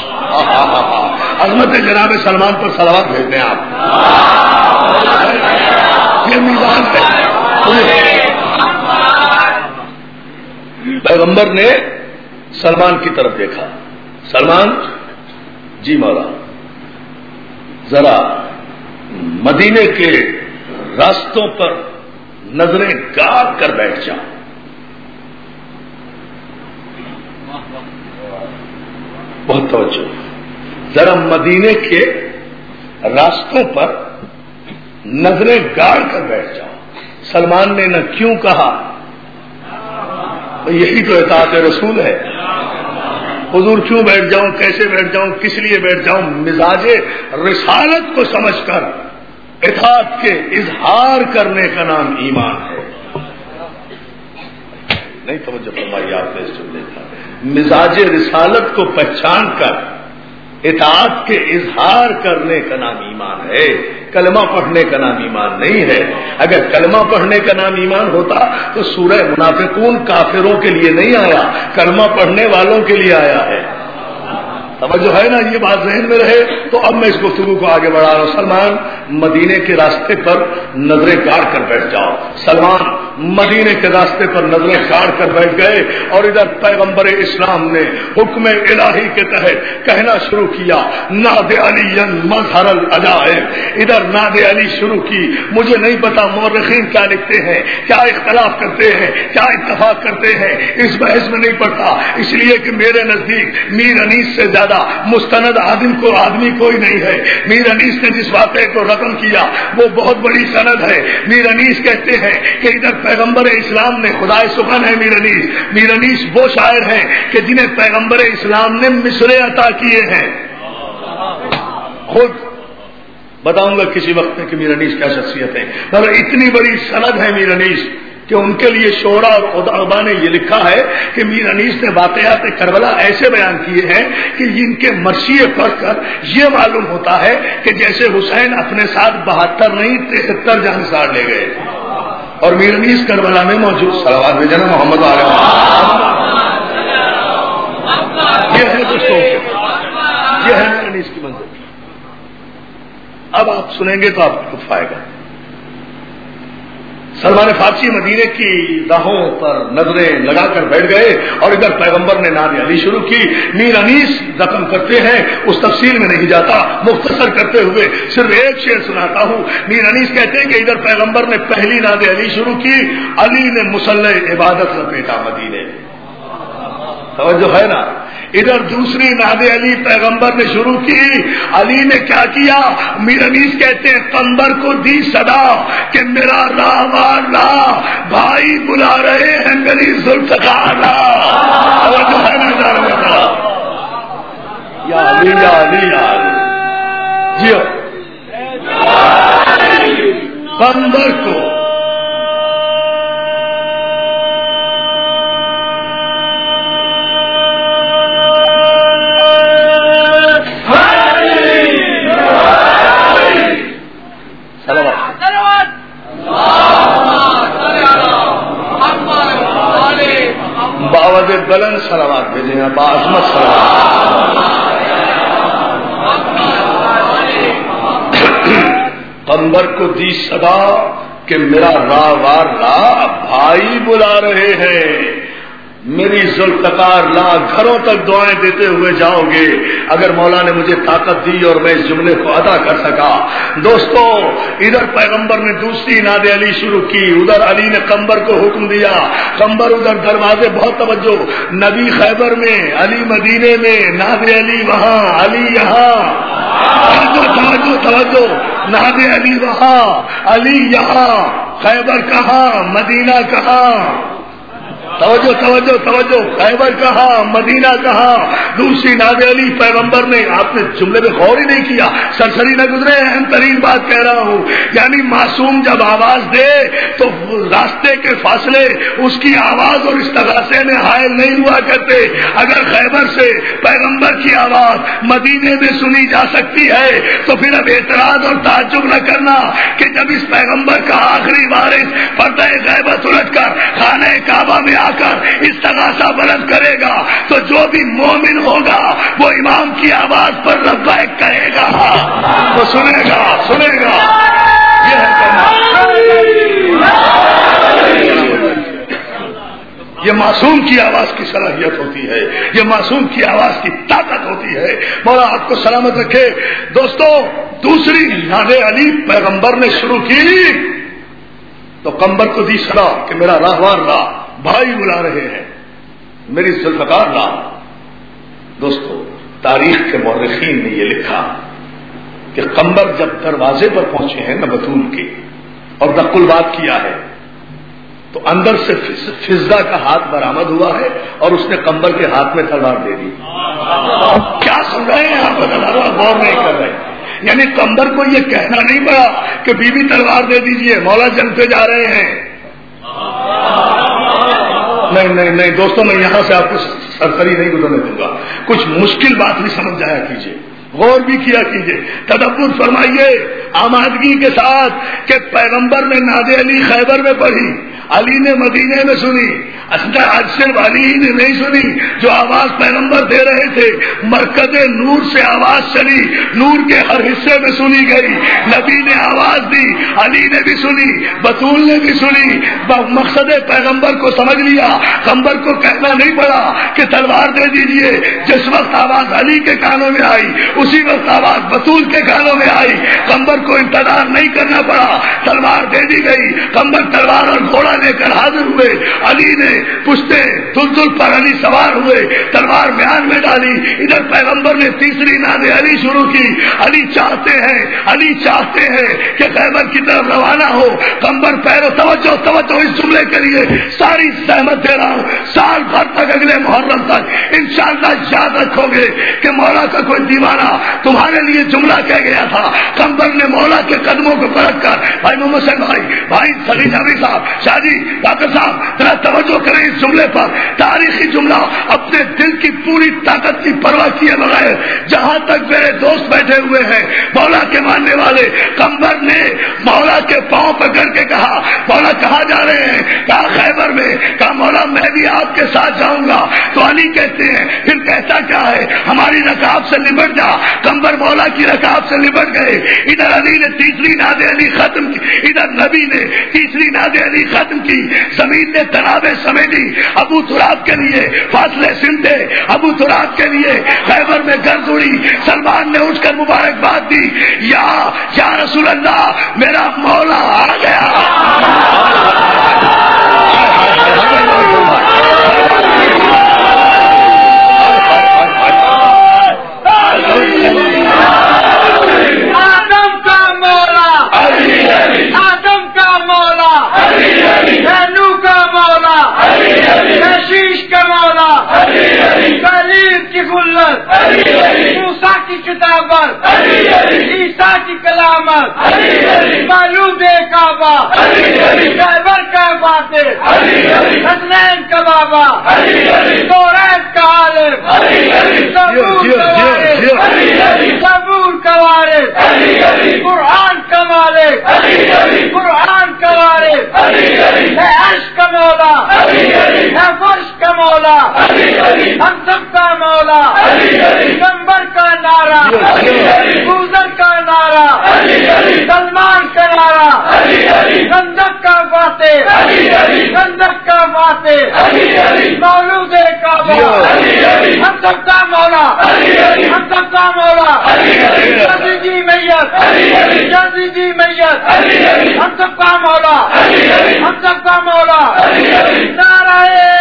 عظمت جناب سلمان پر صلوات بھیجتے ہیں آپ. یہ میزان ہے. پیغمبر نے سلمان کی طرف دیکھا. سلمان جی مولا ذرا مدینے کے راستوں پر نظریں گاڑ کر بیٹھ جاؤ. بہت توجہ، ذرا مدینے کے راستوں پر نظریں گاڑ کر بیٹھ جاؤ. سلمان نے نہ کیوں کہا، یہی تو اطاعت رسول ہے. حضور کیوں بیٹھ جاؤں، کیسے بیٹھ جاؤں، کس لیے بیٹھ جاؤں، مزاج رسالت کو سمجھ کر اطاعت کے اظہار کرنے کا نام ایمان ہے. نہیں توجہ فرمائی آپ نے اس جملے کا. مزاج رسالت کو پہچان کر اطاعت کے اظہار کرنے کا نام ایمان ہے. کلمہ پڑھنے کا نام ایمان نہیں ہے. اگر کلمہ پڑھنے کا نام ایمان ہوتا تو سورہ منافقون کافروں کے لیے نہیں آیا، کلمہ پڑھنے والوں کے لیے آیا ہے. توجہ ہے نا، یہ بات ذہن میں رہے. تو اب میں اس گفتگو کو آگے بڑھا رہا ہوں. سلمان مدینے کے راستے پر نظریں گاڑ کر بیٹھ جاؤ. سلمان مدینے کے راستے پر نظریں گاڑ کر بیٹھ گئے، اور ادھر پیغمبر اسلام نے حکم الہی کے تحت کہنا شروع کیا، ناد علی مظہر العجائب. ادھر ناد علی شروع کی. مجھے نہیں پتا مورخین کیا لکھتے ہیں، کیا اختلاف کرتے ہیں، کیا اتفاق کرتے ہیں، اس بحث میں نہیں پڑتا، اس لیے کہ میرے نزدیک میر انیس سے زیادہ مستند آدمی کوئی نہیں ہے. میر انیس نے جس واقعے کو رقم کیا وہ بہت بڑی سند ہے. میر انیس کہتے ہیں کہ ادھر پیغمبر اسلام نے، خدائے سبحان ہے میر انیس وہ شاعر ہیں کہ جنہیں پیغمبر اسلام نے مصرے عطا کیے ہیں. خود بتاؤں گا کسی وقت میں کہ میر انیس کیا شخصیت ہے، مگر اتنی بڑی سند ہے میر انیس کہ ان کے لیے شعرا اور ادبا نے یہ لکھا ہے کہ میر انیس نے واقعات کربلا ایسے بیان کیے ہیں کہ ان کے مرثیے پڑھ کر یہ معلوم ہوتا ہے کہ جیسے حسین اپنے ساتھ 72 نہیں 73 جانسار لے گئے، اور میر انیس کربلا میں موجود. صلوات بھیجنا محمد علیہ وسلم. یہ ہے دوستوں، یہ ہے میر انیس کی منزل. اب آپ سنیں گے تو آپ کو لطف آئے گا. سلمان فارسی مدینے کی راہوں پر نظریں لگا کر بیٹھ گئے، اور ادھر پیغمبر نے ناد علی شروع کی. میر انیس رقم کرتے ہیں، اس تفصیل میں نہیں جاتا، مختصر کرتے ہوئے صرف ایک شعر سناتا ہوں. میر انیس کہتے ہیں کہ ادھر پیغمبر نے پہلی ناد علی شروع کی، علی نے مسلح عبادت لپیٹا مدینے. توجہ ہے نا. ادھر دوسری ناد علی پیغمبر نے شروع کی، علی نے کیا کیا؟ میر انیس کہتے ہیں قمبر کو دی صدا کہ میرا راہ لا، بھائی بلا رہے ہیں میری ذوالفقار لا. یا علی یا علی یا علی. جی قمبر کو باوجود بلند صلوات بھیجیں، باعظمت صلوات. قمبر کو دی صدا کہ میرا راہوار لا، بھائی بلا رہے ہیں. میری ذوالفقار لا گھروں تک دعائیں دیتے ہوئے جاؤ گے اگر مولا نے مجھے طاقت دی اور میں اس جملے کو ادا کر سکا. دوستو ادھر پیغمبر نے دوسری ناد علی شروع کی، ادھر علی نے قمبر کو حکم دیا. قمبر ادھر دروازے، بہت توجہ، نبی خیبر میں، علی مدینے میں، ناد علی وہاں، علی یہاں. توجہ توجہ، ناد علی وہاں، علی یہاں. خیبر کہاں، مدینہ کہاں؟ توجہ توجہ توجہ، خیبر کہاں، مدینہ کہاں؟ دوسری ناد علی پیغمبر نے، آپ نے جملے میں غور ہی نہیں کیا، سرسری نہ گزرے. اہم ترین بات کہہ رہا ہوں، یعنی معصوم جب آواز دے تو راستے کے فاصلے اس کی آواز اور استغاثے میں حائل نہیں ہوا کرتے. اگر خیبر سے پیغمبر کی آواز مدینے میں سنی جا سکتی ہے تو پھر اب اعتراض اور تعجب نہ کرنا کہ جب اس پیغمبر کا آخری وارث پردہ غیبت الٹ کر خانہ کعبہ میں آ کر استغاثہ بلند کرے گا تو جو بھی مومن ہوگا وہ امام کی آواز پر لبیک کہے گا، وہ سنے گا سنے گا. یہ یہ معصوم کی آواز کی صلاحیت ہوتی ہے، یہ معصوم کی آواز کی طاقت ہوتی ہے. مولا آپ کو سلامت رکھے. دوستو دوسری ناد علی پیغمبر نے شروع کی تو قمبر کو دی صدا کہ میرا راہوار لا، بھائی بلا رہے ہیں، میری ذوالفقار لا. دوستو تاریخ کے مورخین نے یہ لکھا کہ قمبر جب دروازے پر پہنچے ہیں نہ بطول کے اور نقل بات کیا ہے تو اندر سے فضہ کا ہاتھ برآمد ہوا ہے اور اس نے قمبر کے ہاتھ میں تلوار دے دی. کیا سن رہے ہیں آپ؟ غور نہیں کر رہے. یعنی قمبر کو یہ کہنا نہیں پڑا کہ بی بی تلوار دے دیجئے، مولا جنگ پہ جا رہے ہیں. نہیں نہیں نہیں دوستوں، میں یہاں سے آپ کو سرسری نہیں گزرنے دوں گا. کچھ مشکل بات بھی سمجھ جایا کیجئے، غور بھی کیا کیجئے، تدبر فرمائیے آمادگی کے ساتھ کہ پیغمبر نے ناد علی خیبر میں پڑھی، علی نے مدینے میں سنی. صرف علی ہی نے نہیں سنی، جو آواز پیغمبر دے رہے تھے مرکز نور سے آواز چلی، نور کے ہر حصے میں سنی گئی. نبی نے آواز دی، علی نے بھی سنی، بطول نے بھی سنی. مقصد پیغمبر کو سمجھ لیا. قمبر کو کہنا نہیں پڑا کہ تلوار دے دیجئے. جس وقت آواز علی کے کانوں میں آئی اسی وقت آواز بطول کے کانوں میں آئی. قمبر کو انتظار نہیں کرنا پڑا، تلوار دے دی گئی. قمبر تلوار اور گھوڑا لے کر حاضر ہوئے. علی نے پشتے دلدل پر علی سوار ہوئے، تلوار میان میں ڈالی. ادھر پیغمبر نے تیسری ناد علی شروع کی. علی چاہتے ہیں کہ خیبر کی طرف روانہ ہو. قمبر پیرو توجہ توجہ اس جملے کے لیے ساری سہمت دے رہا ہوں. سال بھر تک، اگلے محرم تک انشاءاللہ یاد رکھو گے کہ مولا کا کوئی دیوانہ تمہارے لیے جملہ کہہ گیا تھا. قمبر نے مولا کے قدموں کو پلٹ کر، بھائی محمد حسین بھائی سلی جاوی صاحب، شاہ جی ڈاکٹر صاحب ذرا توجہ کریں اس جملے پر. تاریخی جملہ اپنے دل کی پوری طاقت کی پرواہ کیے بغیر جہاں تک میرے دوست بیٹھے ہوئے ہیں مولا کے ماننے والے، قمبر نے مولا کے پاؤں پکڑ کے کہا مولا کہاں جا رہے ہیں؟ کہا خیبر میں. کہا مولا میں بھی آپ کے ساتھ جاؤں گا. تو علی کہتے ہیں پھر کہتا کیا ہے؟ ہماری رکاب سے نمٹ جا. قمبر مولا کی رکاب سے نمٹ گئے. ادھر علی نے تیسری ناد علی ختم کی، ادھر نبی نے تیسری ناد علی ختم کی. زمین نے تنابیں سمیٹی ابو تراب کے لیے، فاصلے سمٹے ابو تراب کے لیے. خیبر میں گرد اڑی. سلمان نے اٹھ کر مبارکباد دی، یا رسول اللہ میرا مولا آ گیا. آدم کا مولا آدم کا مولا، نینو کا مولا، کشیش کا مولا، کلیم کی گلت، موسیٰ کی کتابت، عیسیٰ کی کلامت، مولود کعبہ، خیبر کا فاتح، حسنین کا بابا، توریت کا عالم، زبور کا وارث، قرآن کا مالک، قرآن کا وارث، ہے عرش کا مولا، ہے فرش کا مولا، ہم سب کا مولا، پیغمبر کا نعرہ، بوزر کا نعرہ، سلمان کا نعرہ، خندق کا فاتح، خندق کا فاتح، مولود کعبہ، ہم سب کا مولا، ہم سب کا مولا، یزیدی میت، یزیدی میت، ہم سب کا مولا، ہم سب کا مولا، نعرہ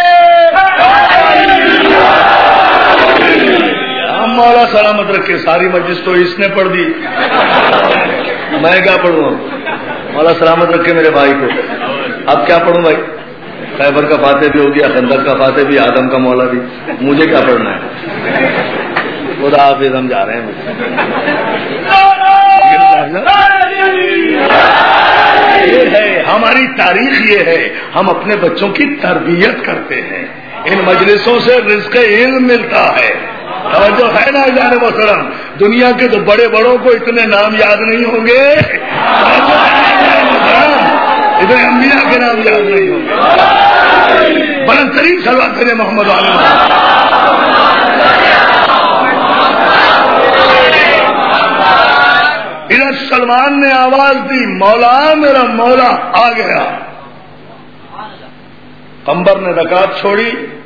مولا سلامت رکھے. ساری مجلس تو اس نے پڑھ دی، میں کیا پڑھوں؟ مولا سلامت رکھے میرے بھائی کو. اب کیا پڑھوں بھائی؟ خیبر کا فاتح بھی ہو گیا، خندق کا فاتح بھی، آدم کا مولا بھی. مجھے کیا پڑھنا ہے؟ خدا حافظ، ہم جا رہے ہیں. یہ ہے ہماری تاریخ، یہ ہے ہم اپنے بچوں کی تربیت کرتے ہیں. ان مجلسوں سے رزق علم ملتا ہے. توجہ ہے نا جان محترم؟ دنیا کے تو بڑے بڑوں کو اتنے نام یاد نہیں ہوں گے، اتنے انبیاء کے نام یاد نہیں ہوں گے. بلند ترین صلوات کریں محمد علیہ. ادھر سلمان نے آواز دی، مولا میرا مولا آ گیا. قمبر نے رکعت چھوڑی،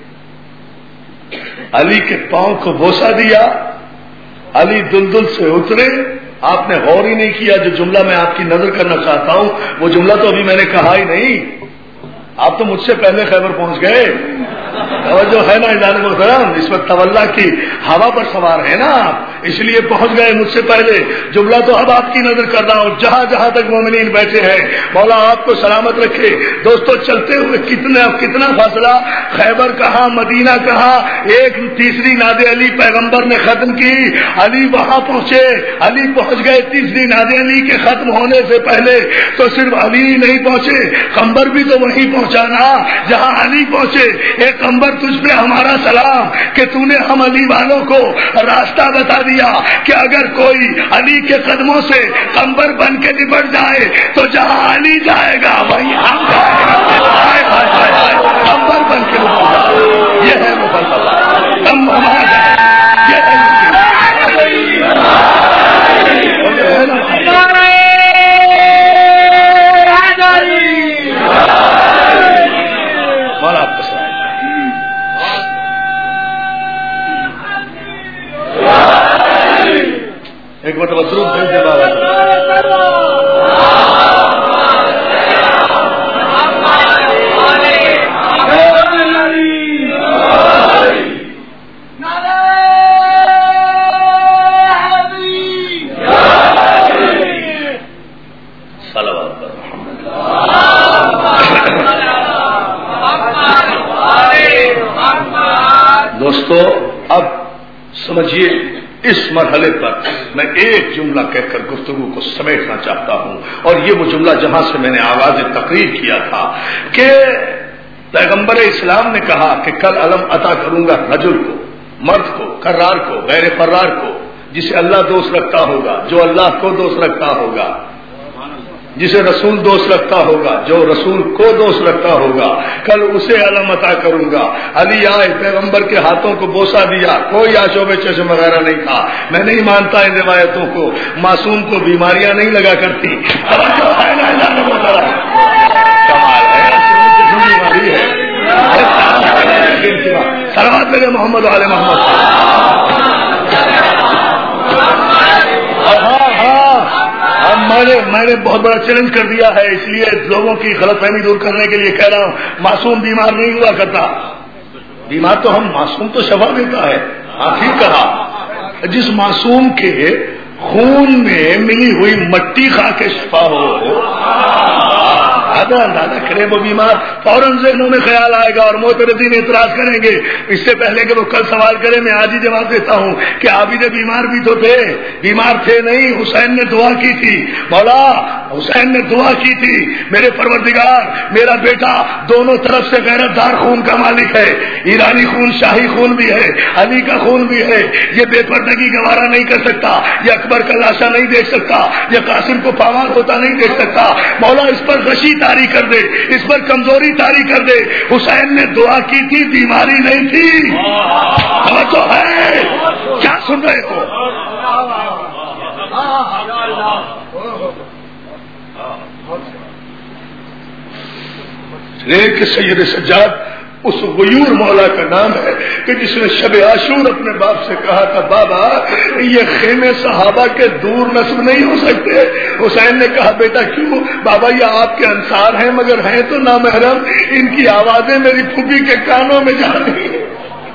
علی کے پاؤں کو بوسہ دیا. علی دلدل سے اترے. آپ نے غور ہی نہیں کیا. جو جملہ میں آپ کی نظر کرنا چاہتا ہوں وہ جملہ تو ابھی میں نے کہا ہی نہیں. آپ تو مجھ سے پہلے خیبر پہنچ گئے. توجہ ہے نا اعلان محترم؟ اس وقت تولا کی ہوا پر سوار ہے نا آپ، اس لیے پہنچ گئے مجھ سے پہلے. جملہ تو اب آپ کی نظر کر رہا ہوں. جہاں جہاں تک مومنین بیٹھے ہیں مولا آپ کو سلامت رکھے. دوستو چلتے ہوئے کتنا فاصلہ، خیبر کہاں، مدینہ کہاں. ایک تیسری ناد علی پیغمبر نے ختم کی. علی وہاں پہنچے، علی پہنچ گئے. تیسری ناد علی کے ختم ہونے سے پہلے تو صرف علی نہیں پہنچے، قمبر بھی تو وہیں پہنچانا جہاں علی پہنچے. ایک قمبر تجھ پہ ہمارا سلام کہ تو نے ہم علی والوں کو راستہ بتا دیا کہ اگر کوئی علی کے قدموں سے قمبر بن کے نپٹ جائے تو جہاں علی جائے گا وہیں ہم جائیں گے. قمبر بن کے نپٹ جائے، یہ ہے مفصل. ہم وہاں جائیں، یہ ہے ایک مرتبہ درود بھیج دے بابا. دوستو اب سمجھیے اس مرحلے پر میں ایک جملہ کہہ کر گفتگو کو سمیٹنا چاہتا ہوں. اور یہ وہ جملہ جہاں سے میں نے آغاز تقریر کیا تھا کہ پیغمبر اسلام نے کہا کہ کل علم عطا کروں گا رجل کو، مرد کو، کرار کو، غیر فرار کو، جسے اللہ دوست رکھتا ہوگا، جو اللہ کو دوست رکھتا ہوگا، جسے رسول دوست رکھتا ہوگا، جو رسول کو دوست رکھتا ہوگا، کل اسے علم عطا کروں گا. علی آئے، پیغمبر کے ہاتھوں کو بوسہ دیا، کوئی آشوب چشم وغیرہ نہیں تھا. میں نہیں مانتا ان روایتوں کو. معصوم کو بیماریاں نہیں لگا کرتی. کمال ہے، بیماری ہے. صلوات میرے محمد علیہ محمد. میں نے بہت بڑا چیلنج کر دیا ہے، اس لیے لوگوں کی غلط فہمی دور کرنے کے لیے کہہ رہا ہوں، معصوم بیمار نہیں ہوا کرتا. بیمار تو ہم، معصوم تو شفا دیتا ہے. آخر کہا جس معصوم کے خون میں ملی ہوئی مٹی کھا کے شفا ہو، اندازہ کریں وہ بیمار فوراً ذہنوں میں خیال آئے گا اور معترضین اعتراض کریں گے. اس سے پہلے کہ وہ کل سوال کرے میں آج ہی جواب دیتا ہوں کہ عابد بیمار بھی تو تھے, بیمار تھے نہیں. حسین نے دعا کی تھی, مولا حسین نے دعا کی تھی, میرے پروردگار میرا بیٹا دونوں طرف سے غیرت دار خون کا مالک ہے, ایرانی خون شاہی خون بھی ہے, علی کا خون بھی ہے, یہ بے پردگی گوارا نہیں کر سکتا, یہ اکبر کا لاشا نہیں دیکھ سکتا, یہ قاسم کو پامال ہوتا نہیں دیکھ سکتا. مولا اس پر غشی طاری کر دے, اس پر کمزوری طاری کر دے. حسین نے دعا کی تھی, بیماری نہیں تھی. تو ہے کیا سن رہے ہو؟ ایک سید سجاد اس غیور مولا کا نام ہے کہ جس نے شب عاشور اپنے باپ سے کہا تھا بابا یہ خیمے صحابہ کے دور نسب نہیں ہو سکتے. حسین نے کہا بیٹا کیوں؟ بابا یہ آپ کے انصار ہیں مگر ہیں تو نامحرم, ان کی آوازیں میری پھوپھی کے کانوں میں جا رہی ہیں.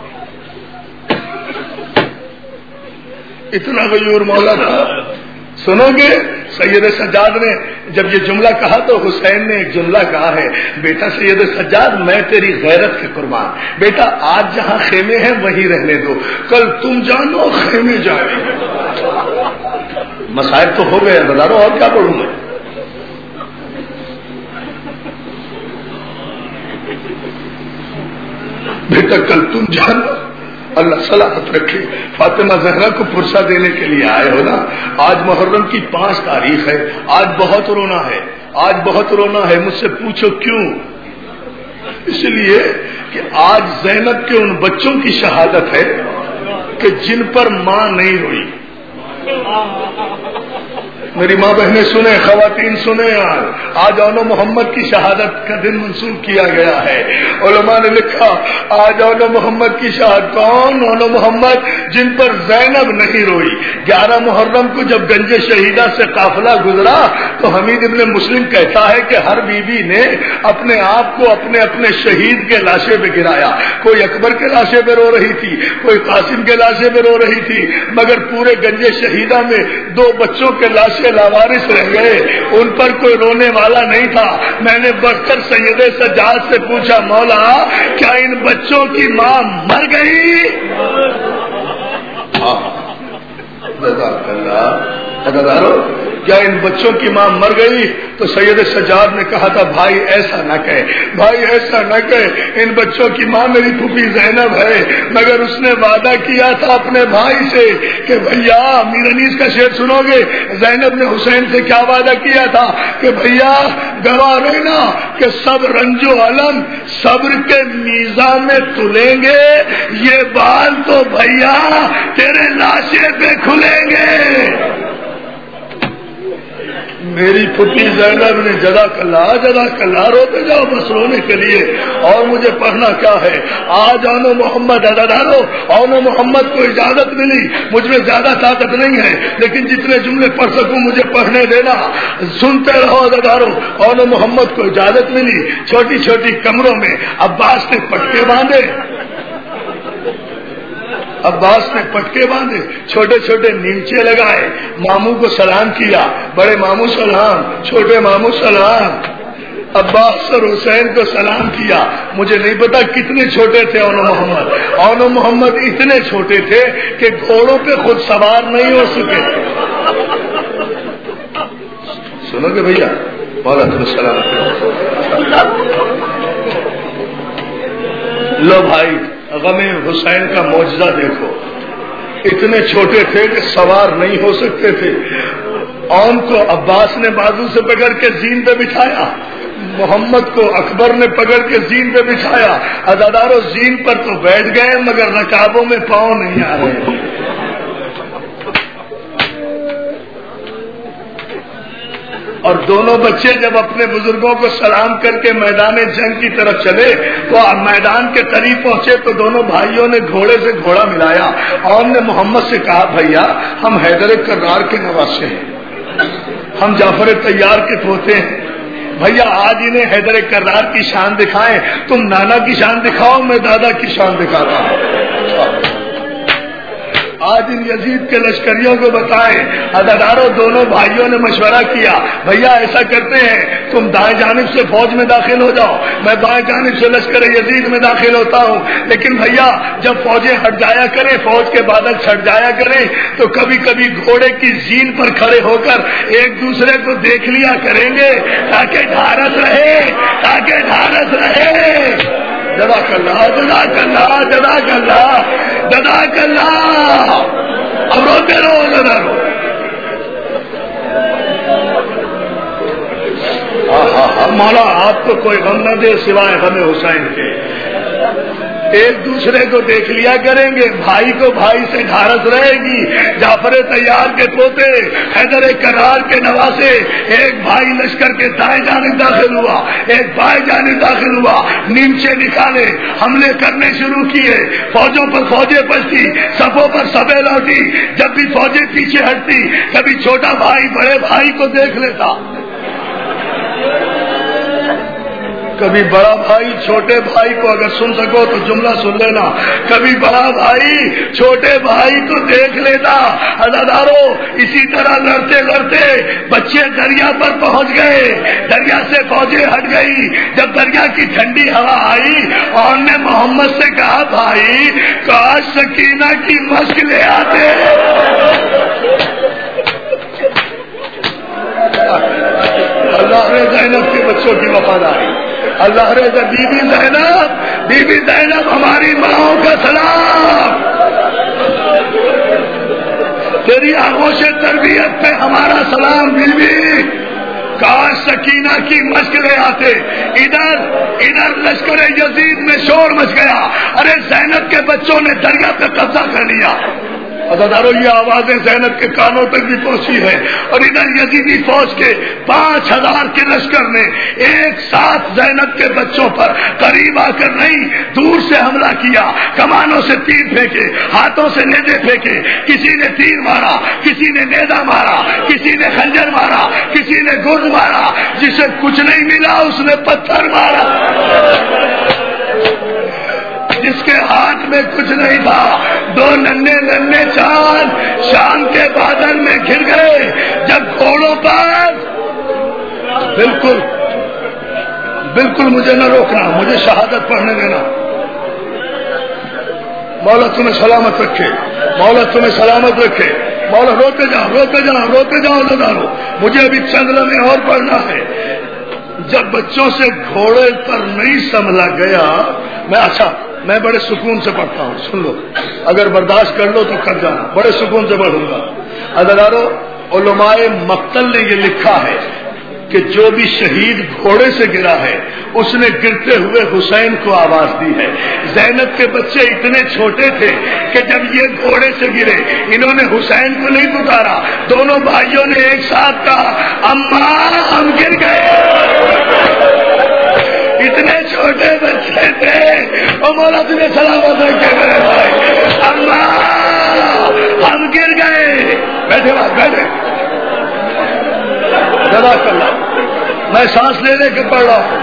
اتنا غیور مولا تھا. سنو گے سید سجاد نے جب یہ جملہ کہا تو حسین نے ایک جملہ کہا ہے, بیٹا سید سجاد میں تیری غیرت کے قربان, بیٹا آج جہاں خیمے ہیں وہیں رہنے دو, کل تم جانو خیمے جائیں. مسائل تو ہو گئے بازاروں, اور کیا پڑھوں میں؟ بیٹا کل تم جانو. اللہ صلاحت رکھے. فاطمہ زہرا کو پرسہ دینے کے لیے آئے ہو نا. آج محرم کی 5 تاریخ ہے. آج بہت رونا ہے, آج بہت رونا ہے. مجھ سے پوچھو کیوں؟ اس لیے کہ آج زینب کے ان بچوں کی شہادت ہے کہ جن پر ماں نہیں روئی. میری ماں بہنیں سنیں, خواتین سنیں, آج اونو محمد کی شہادت کا دن منسوخ کیا گیا ہے. علماء نے لکھا آج اونو محمد کی شہادت. کون اونو محمد؟ جن پر زینب نہیں روئی. 11 محرم کو جب گنج شہیدہ سے قافلہ گزرا تو حمید ابن مسلم کہتا ہے کہ ہر بیوی نے اپنے آپ کو اپنے اپنے شہید کے لاشے پہ گرایا. کوئی اکبر کے لاشے پہ رو رہی تھی, کوئی قاسم کے لاشے پہ رو رہی تھی, مگر پورے گنج شہیدہ میں 2 بچوں کے لاشے لاوارث رہ گئے, ان پر کوئی رونے والا نہیں تھا. میں نے بڑھ کر سید سجاد سے پوچھا مولا کیا ان بچوں کی ماں مر گئی؟ جزاک اللہ. کیا ان بچوں کی ماں مر گئی؟ تو سید سجاد نے کہا تھا بھائی ایسا نہ کہے, بھائی ایسا نہ کہے, ان بچوں کی ماں میری پھوپھی زینب ہے, مگر اس نے وعدہ کیا تھا اپنے بھائی سے کہ بھیا میر انیس کا شعر سنو گے, زینب نے حسین سے کیا وعدہ کیا تھا کہ بھیا گواہ رہنا کہ سب رنج و علم صبر کے میزان میں تلیں گے, یہ بال تو بھیا تیرے لاشے پہ کھلیں گے. میری پھوپھی زینب نے جزاک اللہ روتے جاؤ بس رونے کے لیے. اور مجھے پڑھنا کیا ہے؟ آج اونو محمد ادادارو, اونو محمد کو اجازت ملی. مجھ میں زیادہ طاقت نہیں ہے لیکن جتنے جملے پڑھ سکوں مجھے پڑھنے دینا. سنتے رہو ادادارو. اونو محمد کو اجازت ملی. چھوٹی چھوٹی کمروں میں عباس نے پٹکے باندھے, عباس نے پٹکے باندھے, چھوٹے چھوٹے نیمچے لگائے, ماموں کو سلام کیا, بڑے ماموں سلام, چھوٹے ماموں سلام. عباس اور حسین کو سلام کیا. مجھے نہیں پتا کتنے چھوٹے تھے اونو محمد. اونو محمد اتنے چھوٹے تھے کہ گھوڑوں پہ خود سوار نہیں ہو سکے. سنو گے بھیا؟ وعلیکم السلام. لو بھائی غم حسین کا معجزہ دیکھو. اتنے چھوٹے تھے کہ سوار نہیں ہو سکتے تھے. اون کو عباس نے بازو سے پکڑ کے زین پہ بٹھایا, محمد کو اکبر نے پکڑ کے زین پہ بٹھایا. عزادارو زین پر تو بیٹھ گئے مگر رکابوں میں پاؤں نہیں آ رہے. اور دونوں بچے جب اپنے بزرگوں کو سلام کر کے میدان جنگ کی طرف چلے تو میدان کے قریب پہنچے تو دونوں بھائیوں نے گھوڑے سے گھوڑا ملایا. اور نے محمد سے کہا بھیا ہم حیدر کرار کے نواسے ہیں, ہم جعفر طیار کے پوتے ہیں, بھیا آج انہیں حیدر کرار کی شان دکھائیں. تم نانا کی شان دکھاؤ, میں دادا کی شان دکھاتا ہوں. آج ان یزید کے لشکریوں کو بتائیں. عزاداروں دونوں بھائیوں نے مشورہ کیا, بھیا ایسا کرتے ہیں تم دائیں جانب سے فوج میں داخل ہو جاؤ, میں بائیں جانب سے لشکر یزید میں داخل ہوتا ہوں. لیکن بھیا جب فوجیں ہٹ جایا کریں, فوج کے بادل چھٹ جایا کریں, تو کبھی کبھی گھوڑے کی زین پر کھڑے ہو کر ایک دوسرے کو دیکھ لیا کریں گے تاکہ ڈھارس رہے, تاکہ ڈھارس رہے. جزاک اللہ, جزاک اللہ, جزاک اللہ, جزاک اللہ. اب روتے رہو, ذرا رو. مولا آپ کو کوئی غم نہ دے سوائے غم حسین کے. ایک دوسرے کو دیکھ لیا کریں گے, بھائی کو بھائی سے ڈھارس رہے گی. جعفر طیار کے پوتے, حیدر کرار کے نواسے, ایک بھائی لشکر کے دائیں جانب داخل ہوا, ایک بائیں جانب داخل ہوا, نیمچے نکالے, حملے کرنے شروع کیے. فوجوں پر فوجیں پچتی, صفوں پر صفیں لوٹی. جب بھی فوجیں پیچھے ہٹتی, کبھی چھوٹا بھائی بڑے بھائی کو دیکھ لیتا, کبھی بڑا بھائی چھوٹے بھائی کو, اگر سن سکو تو جملہ سن لینا, کبھی بڑا بھائی چھوٹے بھائی کو دیکھ لیتا. عزادارو اسی طرح لڑتے لڑتے بچے دریا پر پہنچ گئے, دریا سے فوجیں ہٹ گئی. جب دریا کی ٹھنڈی ہوا آئی, اور نے محمد سے کہا بھائی کاش سکینہ کی مشق لے آتے. اللہ نے زینب کے بچوں کی وفاداری, اللہ رضا. بی بی زینب, بی بی زینب ہماری ماؤں کا سلام. تیری آغوش تربیت پہ ہمارا سلام بی بی. کاش سکینہ کی مشق لے آتے. ادھر لشکر یزید میں شور مچ گیا. ارے زینب کے بچوں نے دریا پہ قبضہ کر لیا. عزادارو یہ آوازیں زینب کے کانوں تک بھی پہنچی ہے. اور ادھر یزیدی فوج کے 5000 کے لشکر نے ایک ساتھ زینب کے بچوں پر قریب آ کر نہیں, دور سے حملہ کیا. کمانوں سے تیر پھینکے, ہاتھوں سے نیزے پھینکے. کسی نے تیر مارا, کسی نے نیزا مارا, کسی نے خنجر مارا, کسی نے گرز مارا. جسے کچھ نہیں ملا اس نے پتھر مارا. جس کے ہاتھ میں کچھ نہیں تھا, دو ننھے ننھے چاند شام کے بادل میں گر گئے. جب گھوڑوں پر بالکل مجھے نہ روکنا, مجھے شہادت پڑھنے دینا. مولا تمہیں سلامت رکھے, مولا تمہیں سلامت رکھے. مولا روتے جاؤ, روتے جاؤ, روتے جاؤ. لدارو مجھے ابھی چند لمحے اور پڑھنا ہے. جب بچوں سے گھوڑے پر نہیں سنبھلا گیا, میں بڑے سکون سے پڑھتا ہوں, سن لو, اگر برداشت کر لو تو کر جانا, بڑے سکون سے پڑھوں گا. عزادارو علماء مقتل نے یہ لکھا ہے کہ جو بھی شہید گھوڑے سے گرا ہے اس نے گرتے ہوئے حسین کو آواز دی ہے. زینب کے بچے اتنے چھوٹے تھے کہ جب یہ گھوڑے سے گرے انہوں نے حسین کو نہیں پکارا, دونوں بھائیوں نے ایک ساتھ کہا اماں ہم گر گئے. اتنے چھوٹے بچے تھے. اور مولا تمہیں سلامت رکھے میرے بھائی. اماں ہم گر گئے. بیٹھے بات بیٹھے. جزاک اللہ. میں سانس لے کے پڑھ رہا ہوں.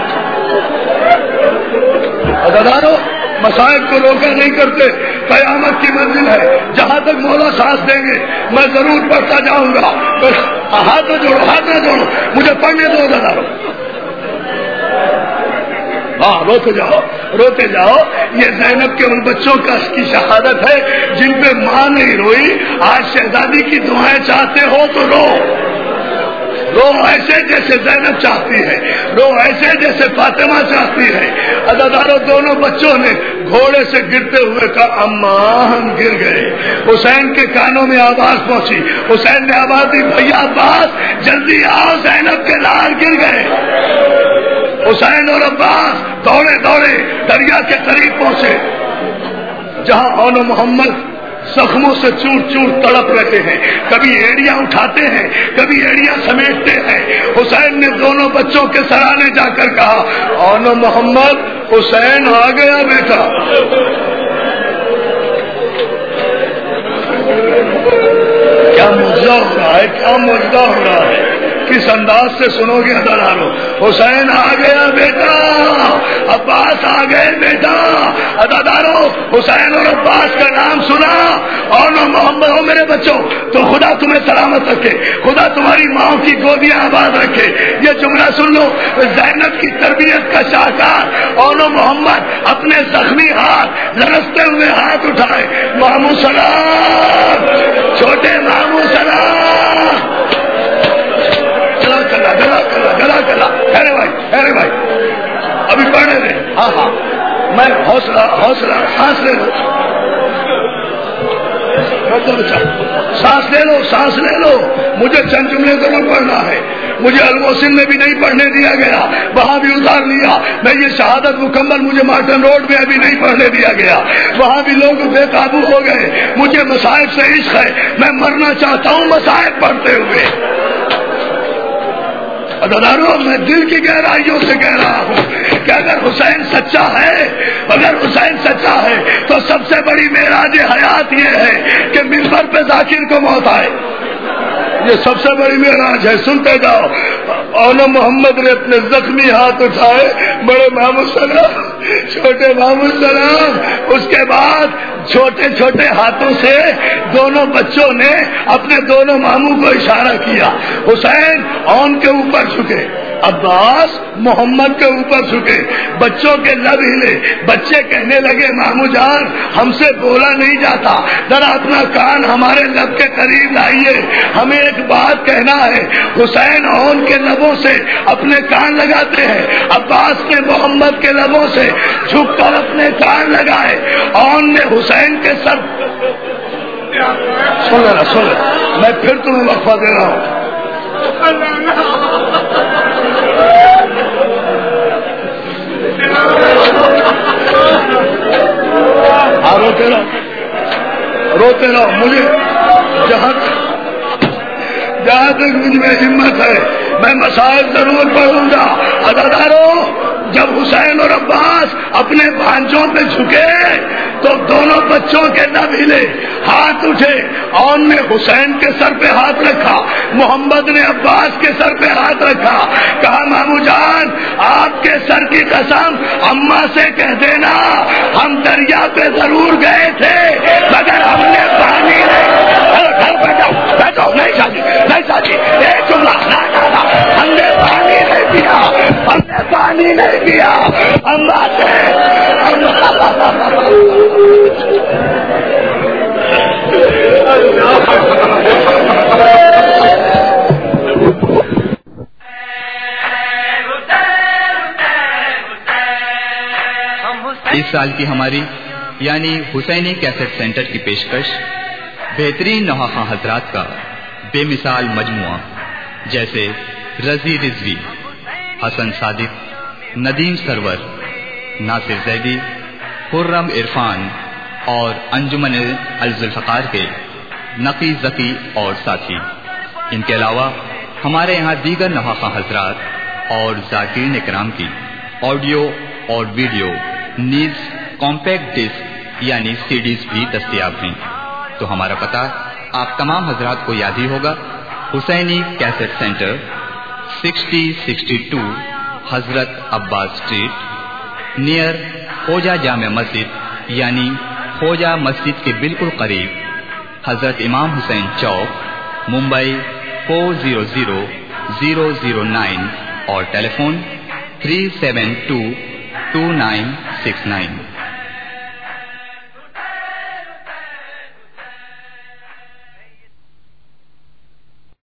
عزادارو مسائل کو روکا نہیں کرتے. قیامت کی منزل ہے, جہاں تک مولا سانس دیں گے میں ضرور پڑھتا جاؤں گا. ہاتھ نہ جوڑو, ہاتھ نہ جوڑو, مجھے پڑھنے دو. عزادارو ہاں روتے جاؤ, روتے جاؤ. یہ زینب کے ان بچوں کی شہادت ہے جن پہ ماں نہیں روئی. آج شہزادی کی دعائیں چاہتے ہو تو رو ایسے جیسے زینب چاہتی ہے, رو ایسے جیسے فاطمہ چاہتی ہے. عزادارو دونوں بچوں نے گھوڑے سے گرتے ہوئے کہا اماں ہم گر گئے. حسین کے کانوں میں آواز پہنچی. حسین نے آواز دی بھیا عباس جلدی آؤ, زینب کے لال گر گئے. حسین اور عباس دوڑے دوڑے دریا کے قریب پہنچے جہاں اون و محمد زخموں سے چور چور تڑپ رہے ہیں. کبھی ایڑیاں اٹھاتے ہیں, کبھی ایڑیاں سمیٹتے ہیں. حسین نے دونوں بچوں کے سرانے جا کر کہا اون و محمد حسین آ گیا بیٹا. کیا معجزہ ہو رہا ہے, کیا معجزہ ہو رہا ہے. किस अंदाज से सुनोगे अदादारो। हुसैन आ गया बेटा, अब्बास आ गए बेटा। अदादारो हुसैन और अब्बास का नाम सुना और मोहम्मद हो मेरे बच्चों, तो खुदा तुम्हें सलामत रखे, खुदा तुम्हारी माँ की गोदियां आबाद रखे। ये जुमला सुन लो, ज़ैनब की तरबियत का शाहकार और मोहम्मद अपने जख्मी हाथ, लरसते हुए हाथ उठाए, मामू सलाम, छोटे मामू सलाम। अरे भाई अभी पढ़ने दे। हाँ हाँ, मैं हौसला हौसला, सांस ले लो, सांस ले लो, सांस ले लो। मुझे चंद जुमले जरूर पढ़ना है। मुझे अलमोसिन में भी नहीं पढ़ने दिया गया, वहां भी उतार लिया। मैं ये शहादत मुकम्मल मुझे मार्टन रोड में अभी नहीं पढ़ने दिया गया, वहां भी लोग बेकाबू हो गए। मुझे मसाइब से इश्क है, मैं मरना चाहता हूँ मसाइब पढ़ते हुए। अदादारो मैं दिल की गहराइयों से कह रहा हूँ कि अगर हुसैन सच्चा है, अगर हुसैन सच्चा है तो सबसे बड़ी मेराज हयात ये है कि मिंबर पे जाकिर को मौत आए। ये सबसे बड़ी मेराज है। सुनते जाओ। और मोहम्मद ने अपने जख्मी हाथ उठाए, बड़े मामू सलाम, छोटे मामू सलाम। उसके बाद छोटे छोटे हाथों से दोनों बच्चों ने अपने दोनों मामू को इशारा किया। हुसैन औन के ऊपर झुके, अब्बास मोहम्मद के ऊपर झुके, बच्चों के लब हिले। बच्चे कहने लगे मामू जान हमसे बोला नहीं जाता, जरा अपना कान हमारे लब के करीब लाइए, हमें एक बात कहना है। हुसैन औन के लबों से अपने कान लगाते हैं, अब्बास ने मोहम्मद के लबों से झुककर अपने कान लगाए। औन ने हुसैन के सर, सुन लेना, मैं फिर तुम्हें वक्फा दे रहा हूँ। रोते रहो। मुझे जहाँ तक मुझ में हिम्मत है मैं मसाइल जरूर पढ़ूंगा। अदादारो जब हुसैन और अब्बास अपने भांजों पे झुके तो दोनों बच्चों के लब हिले, हाथ उठे। औन ने हुसैन के सर पे हाथ रखा, मोहम्मद ने अब्बास के सर पे हाथ रखा। कहा मामू जान आपके सर की कसम अम्मा से कह देना हम दरिया पे जरूर गए थे मगर हमने पानी बैठो नहीं शादी एक जुमला ना, हमने पानी नहीं पिया, हमने पानी नहीं पिया अम्मा से। इस साल की हमारी यानी हुसैनी कैसेट सेंटर की पेशकश बेहतरीन नवाखा हजरात का बेमिसाल मजमुआ, जैसे रजी रिजवी, हसन सादिक, नदीम सरवर, नासिर जैदी, खुर्रम इरफान और अंजुमन अल-जुल्फ़कार के नकी ज़की और साथी। इनके अलावा हमारे यहाँ दीगर नवाखा हजरात और ज़ाकिरीन इकराम की ऑडियो और वीडियो नीड्स कॉम्पैक्ट डिस्क यानी सीडीज भी दस्तयाब हैं। तो हमारा पता आप तमाम हजरात को याद ही होगा, हुसैनी कैसेट सेंटर 6062 हजरत अब्बास स्ट्रीट नियर खोजा जामे मस्जिद यानी खोजा मस्जिद के बिल्कुल करीब, हजरत इमाम हुसैन चौक, मुंबई 400009 और टेलीफोन 3722969।